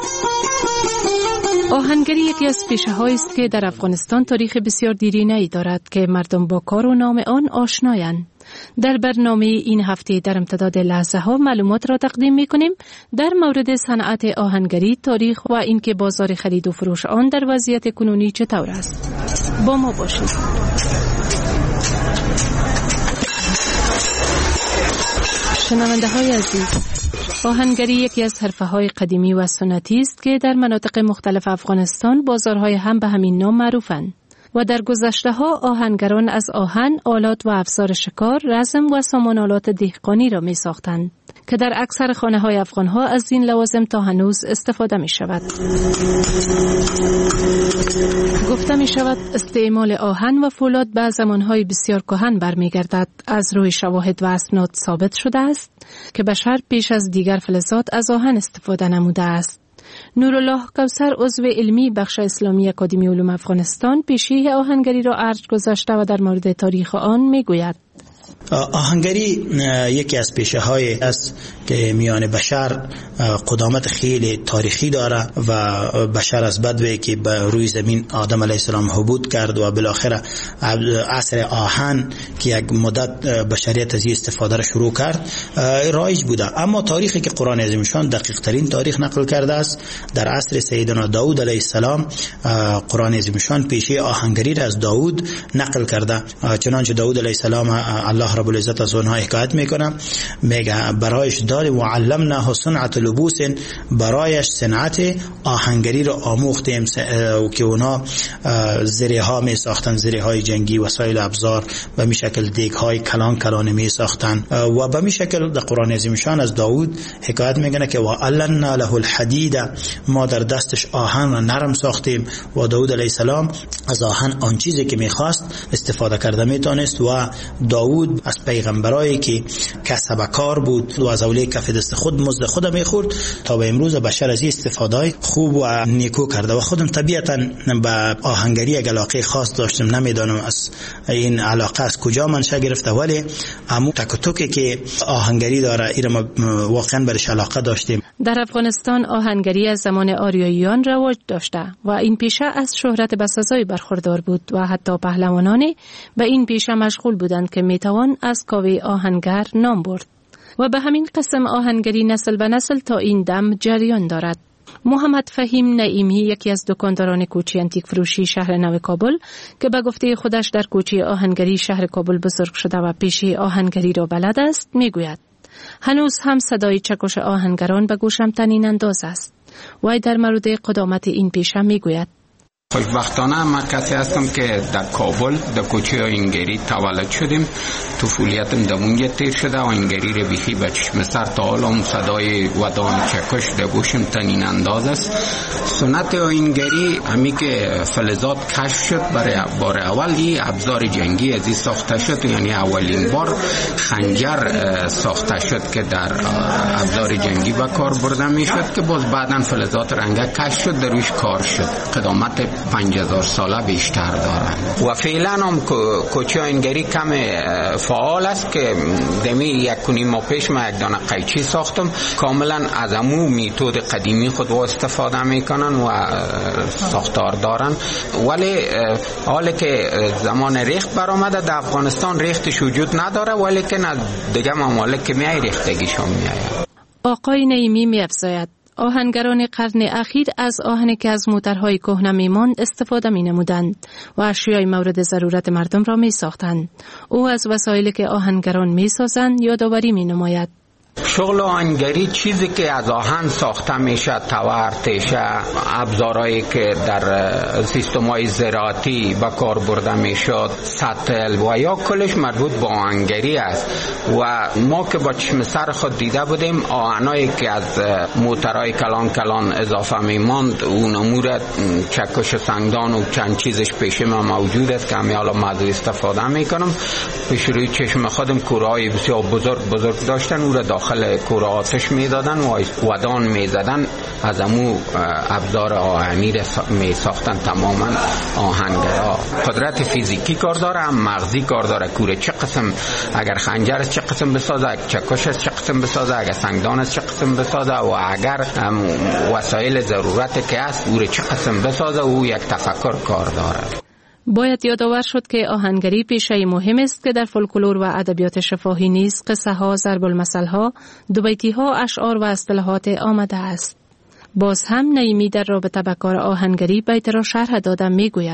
آهنگری یکی از پیشه‌هایی است که در افغانستان تاریخ بسیار دیرینه‌ای دارد که مردم با کار و نام آن آشنایند. در برنامه این هفته در امتداد لحظه ها معلومات را تقدیم می‌کنیم در مورد صنعت آهنگری، تاریخ و اینکه بازار خرید و فروش آن در وضعیت کنونی چطور است. با ما باشید. شنونده های عزیز، آهنگری یکی از حرفه‌های قدیمی و سنتی است که در مناطق مختلف افغانستان بازارهای هم به همین نام معروفند. و در گذشته ها آهنگران از آهن، آلات و افزار شکار، رزم و سامان‌آلات دهقانی را می ساختند که در اکثر خانه های افغان ها از این لوازم تا هنوز استفاده می شود. گفته می شود استعمال آهن و فولاد به زمانهای بسیار کهن برمیگردد. از روی شواهد و اسناد ثابت شده است که بشر پیش از دیگر فلزات از آهن استفاده نموده است. نورالله کوثر، عضو علمی بخش اسلامی اکادمی علوم افغانستان، پیشی آهنگری را ارج گذاشته و در مورد تاریخ آن می گوید. آهنگری یکی از پیشه های است که میان بشر قدامت خیلی تاریخی داره و بشر از بدوی که به روی زمین آدم علیه السلام حبود کرد و بالاخره عصر آهن که یک مدت بشریت از این استفاده را شروع کرد رایج بوده. اما تاریخی که قرآن عظیمشان دقیق ترین تاریخ نقل کرده است، در عصر سیدنا داود علیه السلام قرآن عظیمشان پیشه آهنگری را از داود نقل کرده. چنانچه داود علیه السلام الله رب العزت از اونها حکایت میکنه، میگه برایش داریم و علمناه صنعت لبوس، برایش صنعت آهنگری رو آموختیم که اونها زره ها می ساختن، زره های جنگی، وسایل ابزار به می شکل دیگ های کلان می ساختن و به می شکل در قرآن عظیمشان از داود حکایت میکنه که و علنا له الحدید، ما در دستش آهن را نرم ساختیم و داود علیه السلام از آهن آن چیزی که میخواست استفاده کرده میتونست و داود از پیغمبرایی که کسب کار بود و از اولیه کف دست خود مزد خود میخورد تا به امروز بشر از این استفاده خوب و نیکو کرده و خودم طبیعتا به آهنگری یک علاقه خاص داشتم. نمیدانم از این علاقه از کجا منشأ گرفته، ولی عمو تک و توکی که آهنگری داره این ما واقعا برش علاقه داشتیم. در افغانستان آهنگری از زمان آریاییان رواج داشته و این پیشه از شهرت بسزایی برخوردار بود و حتی پهلوانانی به این پیشه مشغول بودند که میتوان از کاوه آهنگر نام برد و به همین قسم آهنگری نسل به نسل تا این دم جریان دارد. محمد فهیم نعیمی، یکی از دکانداران کوچه انتیک فروشی شهر نو کابل که به گفته خودش در کوچه آهنگری شهر کابل بزرگ شده و پیشه آهنگری را بلد است، میگوید هنوز هم صدای چکش آهنگران به گوشم طنین انداز است. وی در مورد قدامت این پیشه میگوید خوشبختانه من کسی هستم که در کابل در کوچه آهنگری تولد شدیم، طفولیتم در اونجا تیر شده. آهنگری رو بیخی به چشم سر تا حالا صدای ودان چکش در گوشم طنین انداز است. سنت آهنگری همی که فلزات کشف شد، برای بار اول ابزار جنگی از این ساخته شد، یعنی اولین بار خنجر ساخته شد که در ابزار جنگی به کار برده می شد که باز بعداً فلزات رنگه کشف شد، در روش کار شد. قدامت 5000 ساله بیشتر دارن و فعلا هم کوچه آهنگری کم فعال است که دمی 1.5 ماه پیش من یک دانه قیچی ساختم، کاملا از امو میتود قدیمی خود استفاده میکنن و ساختار دارن. ولی حالا که زمان ریخت برآمده در افغانستان ریختش وجود نداره، ولی که از دیگه ممالک که میای ریختگیشون میآید. آقای نعیمی می‌افزاید آهنگران قرن اخیر از آهنی که از موترهای کهنه میماند استفاده می نمودند و اشیای مورد ضرورت مردم را می ساختند. او از وسایلی که آهنگران می سازند یادآوری می نماید. شغل آهنگری چیزی که از آهن ساخته میشه، تور، تیشه، ابزارهایی که در سیستم‌های زراعتی به کار برده میشد، سطل و یا کلش مربوط به آهنگری است. و ما که با چشم سر خود دیده بودیم آهنایی که از موترهای کلان اضافه میماند، اون امور چکش سنگدان و چند چیزش پیش ما موجود است که همی حالا مزو استفاده میکنم. پیش روی چشم خودم کورهای بسیار بزرگ داشتن، او را داخل کوره آتش میدادن و ودان میزدن، از امو ابزار آهنی را می ساختن. تماما آهنگرها قدرت فیزیکی کار داره، هم مغزی کار داره. کوره چه قسم، اگر خنجر چه قسم بسازه، چکش چه قسم بسازه، اگر سنگدان چه قسم بسازه و اگر وسایل ضرورت که هست او چه قسم بسازه، او یک تفکر کار داره. باید یادآور شد که آهنگری پیشه مهم است که در فولکلور و ادبیات شفاهی نیز قصه ها، ضرب المثل ها، دوبیتی ها، اشعار و اصطلاحات آمده است. باز هم نعیمی در رابطه با کار آهنگری بیت را شرح داده میگوید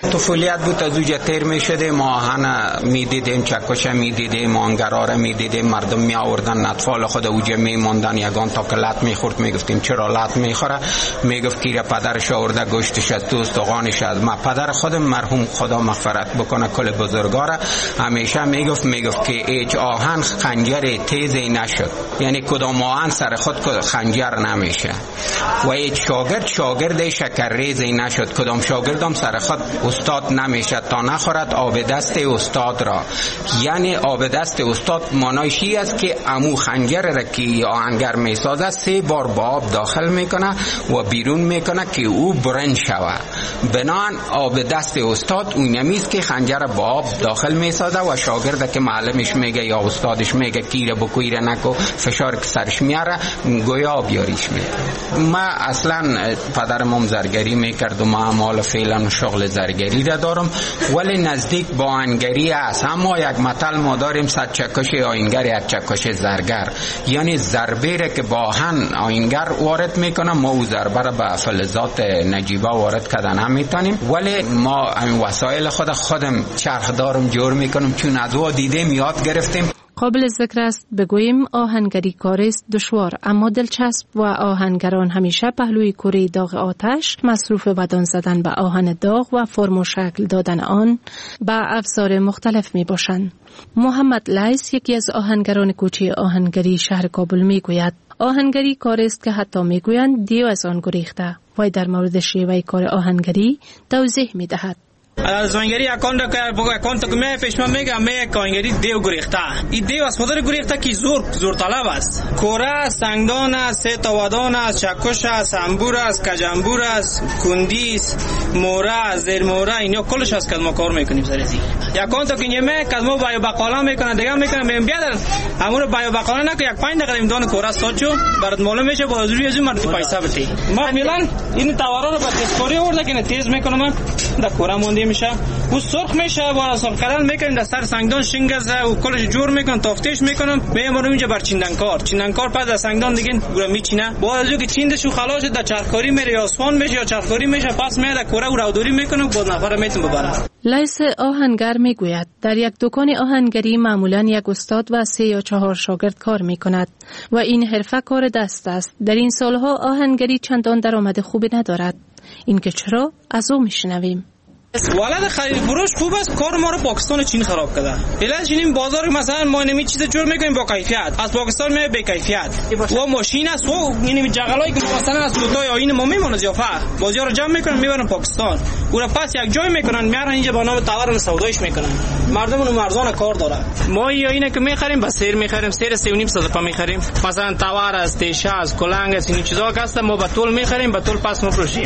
طفولیت بود از اوجه تیر می شده، ما آهن می دیدیم، چکش می دیدیم، آهنگرار می دیدیم، مردم می آوردن اطفال خود اوجه می موندن، یگان تا که لط می خورد می گفتیم چرا لط می خوره، می گفت که پدرش آورده گوشتش از تو استخوانش از ما. پدر خودم مرحوم خدا مغفرت بکنه کل بزرگوار همیشه می گفت که هیچ آهن خنجر تیزی نشد، یعنی کدام آهن سر خود خنجر نمیشه و هیچ شاگرد شکرریزی نشد، کدام شاگردم سر خود استاد نمیشه تا نخورد آب دست استاد را. یعنی آب دست استاد معنیش این است که امو خنجر را که آهنگر میسازه 3 بار با آب داخل میکنه و بیرون میکنه که او برنج شود. بنان آب دست استاد اونمیست که خنجر با آب داخل میسازه و شاگرد که معلمش میگه یا استادش میگه کیره بکویره نکو فشار که سرش میاره گویا بیاریش میکنه. ما اصلا پدرم زرگری میکرد و ما مال فعلا شغل زرگری را دارم، ولی نزدیک با آهنگری است. اما یک مثل ما داریم 100 چکش آهنگر 1 چکش زرگر، یعنی ضربه را که با آهن آهنگر وارد میکنه ما او ضربه را به فلزات نجیبه وارد کردن نمیتونیم، ولی ما این وسایل خودم چرخ دارم جور میکنم چون از او دیدیم یاد گرفتیم. قابل ذکر است بگوییم آهنگری کاری است دشوار اما دلچسب و آهنگران همیشه پهلوی کره داغ آتش مصروف بدان زدن به آهن داغ و فرم و شکل دادن آن به افزار مختلف می باشند. محمد لیث یکی از آهنگران کوچه آهنگری شهر کابل می گوید آهنگری کاری است که حتی می گویند دیو از آن گریخته. وی در مورد شیوه کار آهنگری توضیح می دهد. از آهنگری اکانت که می پیشما میگم می آهنگری دیو گریخته. این دیو از خودر گریخته که زور طلب است. کوره، سنگدان است، 3 تا ودان است، چکش است، انبور است، کجنبور است، کندی است، موره، زیر موره، اینا کلش است که ما کار میکنیم سر ازی. اکانت که نمی که ما بایو بقالا میکنن دیگه میکنن بهم بیادر امور بایو بقالا نه که 1 دقیقه امدان کوره ساچو برات معلوم میشه با ضروری از مرد پیسه بده. ما میلان این تاورا رو با تسکوری آورده که تیز میکنم در کوره مونده میشه و سرخ میشه با سرخ کردن میکنیم در سر سنگدان شینگزه و کلش جور میکنم تافتیش میکنم میبرم اینجا بر چیندنکار پس از سنگدان دیگه گورا میچینه با از که چیندشو خلاص در چرخکاری میره یا اسفان میشه یا چرخکاری میشه پس میاد کوره و رودوری میکنه با نفر میتونه ببره. لیث آهنگر میگوید در یک دکان آهنگری معمولا یک استاد و 3 یا 4 شاگرد کار میکند و این حرفه کار دست است. در این سالها آهنگری چندان درآمد خوبی ندارد. این که چرا از او میشنویم. ولد خرید فروش خوب است، کار ما رو پاکستان و چین خراب کرده. علاج این بازار مثلا ما نمی چیز جور میکنیم با کیفیت، از پاکستان می به کیفیت و ماشین است و این جغلایی که مثلا از دودای آیین ما میمونه زیافه بازار رو جمع میکنن میبرن پاکستان اون پس یک جای میکنن میارن اینجا با نام تاور سودایش میکنن. مردم اون ارزان کار داره. ما اینه که میخریم با سیر میخریم، سیر 3.5 میخریم. مثلا تاور است، تیشه است، کلنگ است، این چیزا هست ما با طول میخریم، با طول پس میفروشیم.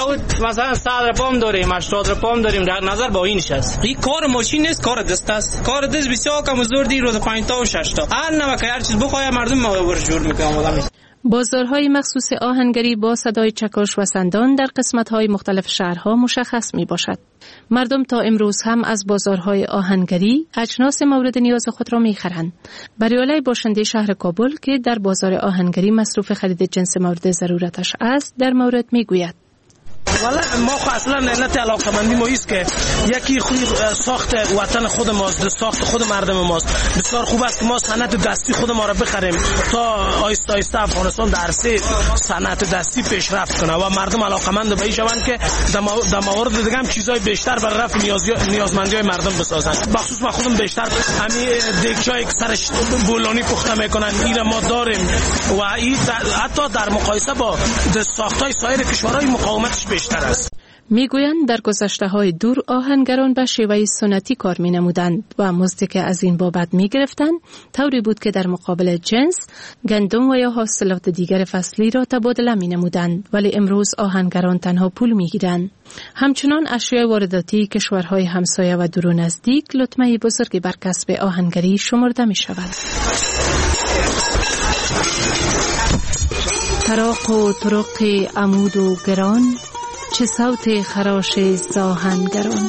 مثلا 100 رپام داریم، 80 رپام داریم. در نظر با اینش است. این کار ماشین نیست، کار دست است. کار دست بسیار کم زور دی روز 5 تا و 6 تا. هر نوع که هر چیز بخواد مردم ما جور میکنن. بازارهای مخصوص آهنگری با صدای چکش و سندان در قسمت‌های مختلف شهرها مشخص می‌باشد. مردم تا امروز هم از بازارهای آهنگری اجناس مورد نیاز خود را می‌خرند. بریالای باشنده شهر کابل که در بازار آهنگری مصروف خرید جنس مورد ضرورتش است در مورد می‌گوید. والا ما اصلا علت علاقمندی ما است که یکی ساخت وطن خود ماست، ساخت خود مردم ماست. بسیار خوب است که ما صنعت دستی خود ما را بخریم تا آیسته آیسته افغانستان در عرصه صنعت دستی پیشرفت کنه و مردم علاقمند به این شوند که در موارد دیگه هم چیزای بیشتر برای رفع نیازمندی‌های مردم بسازند. بخصوص ما خودم بیشتر همین دیگچایی که سرش بولانی پخته میکنن این ما داریم و این حتی در مقایسه با ساختای سایر کشورهای مقاومتش بیشتر است. میگویند در گذشته‌های دور آهنگران به شیوه سنتی کار می‌نمودند و مزدی که از این بابت می‌گرفتند طوری بود که در مقابل جنس، گندم و یا حاصلات دیگر فصلی را تبادله می‌نمودند، ولی امروز آهنگران تنها پول می‌گیرند. همچنان اشیاء وارداتی کشورهای همسایه و دور و نزدیک لطمه بزرگی بر کسب آهنگری شمرده می‌شوند. طراق و طرق عمود و گران، چه صوت خراش زاهنگران.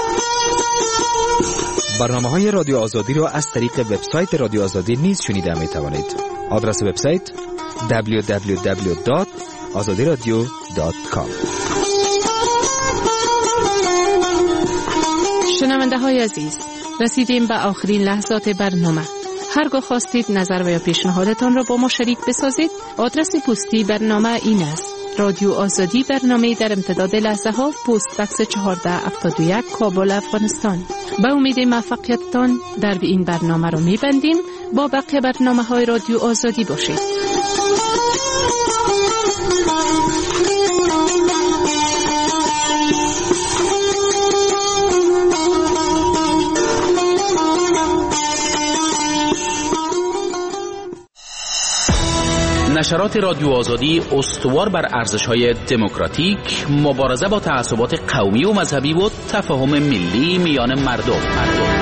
برنامه‌های رادیو آزادی را از طریق وبسایت رادیو آزادی نیز شنیده می‌توانید. آدرس وبسایت www.azadiradio.com. شنونده های عزیز، رسیدیم به آخرین لحظات برنامه. هرگاه خواستید نظر و یا پیشنهادتان را با ما شریک بسازید، آدرس پستی برنامه این است: رادیو آزادی، برنامه در امتداد لحظه ها، پست بکس 1471 کابل، افغانستان. به امید موفقیتتان در این برنامه را می‌بندیم. با بقیه برنامه های رادیو آزادی باشید. نشرات رادیو آزادی استوار بر ارزش‌های دموکراتیک، مبارزه با تعصبات قومی و مذهبی و تفاهم ملی میان مردم.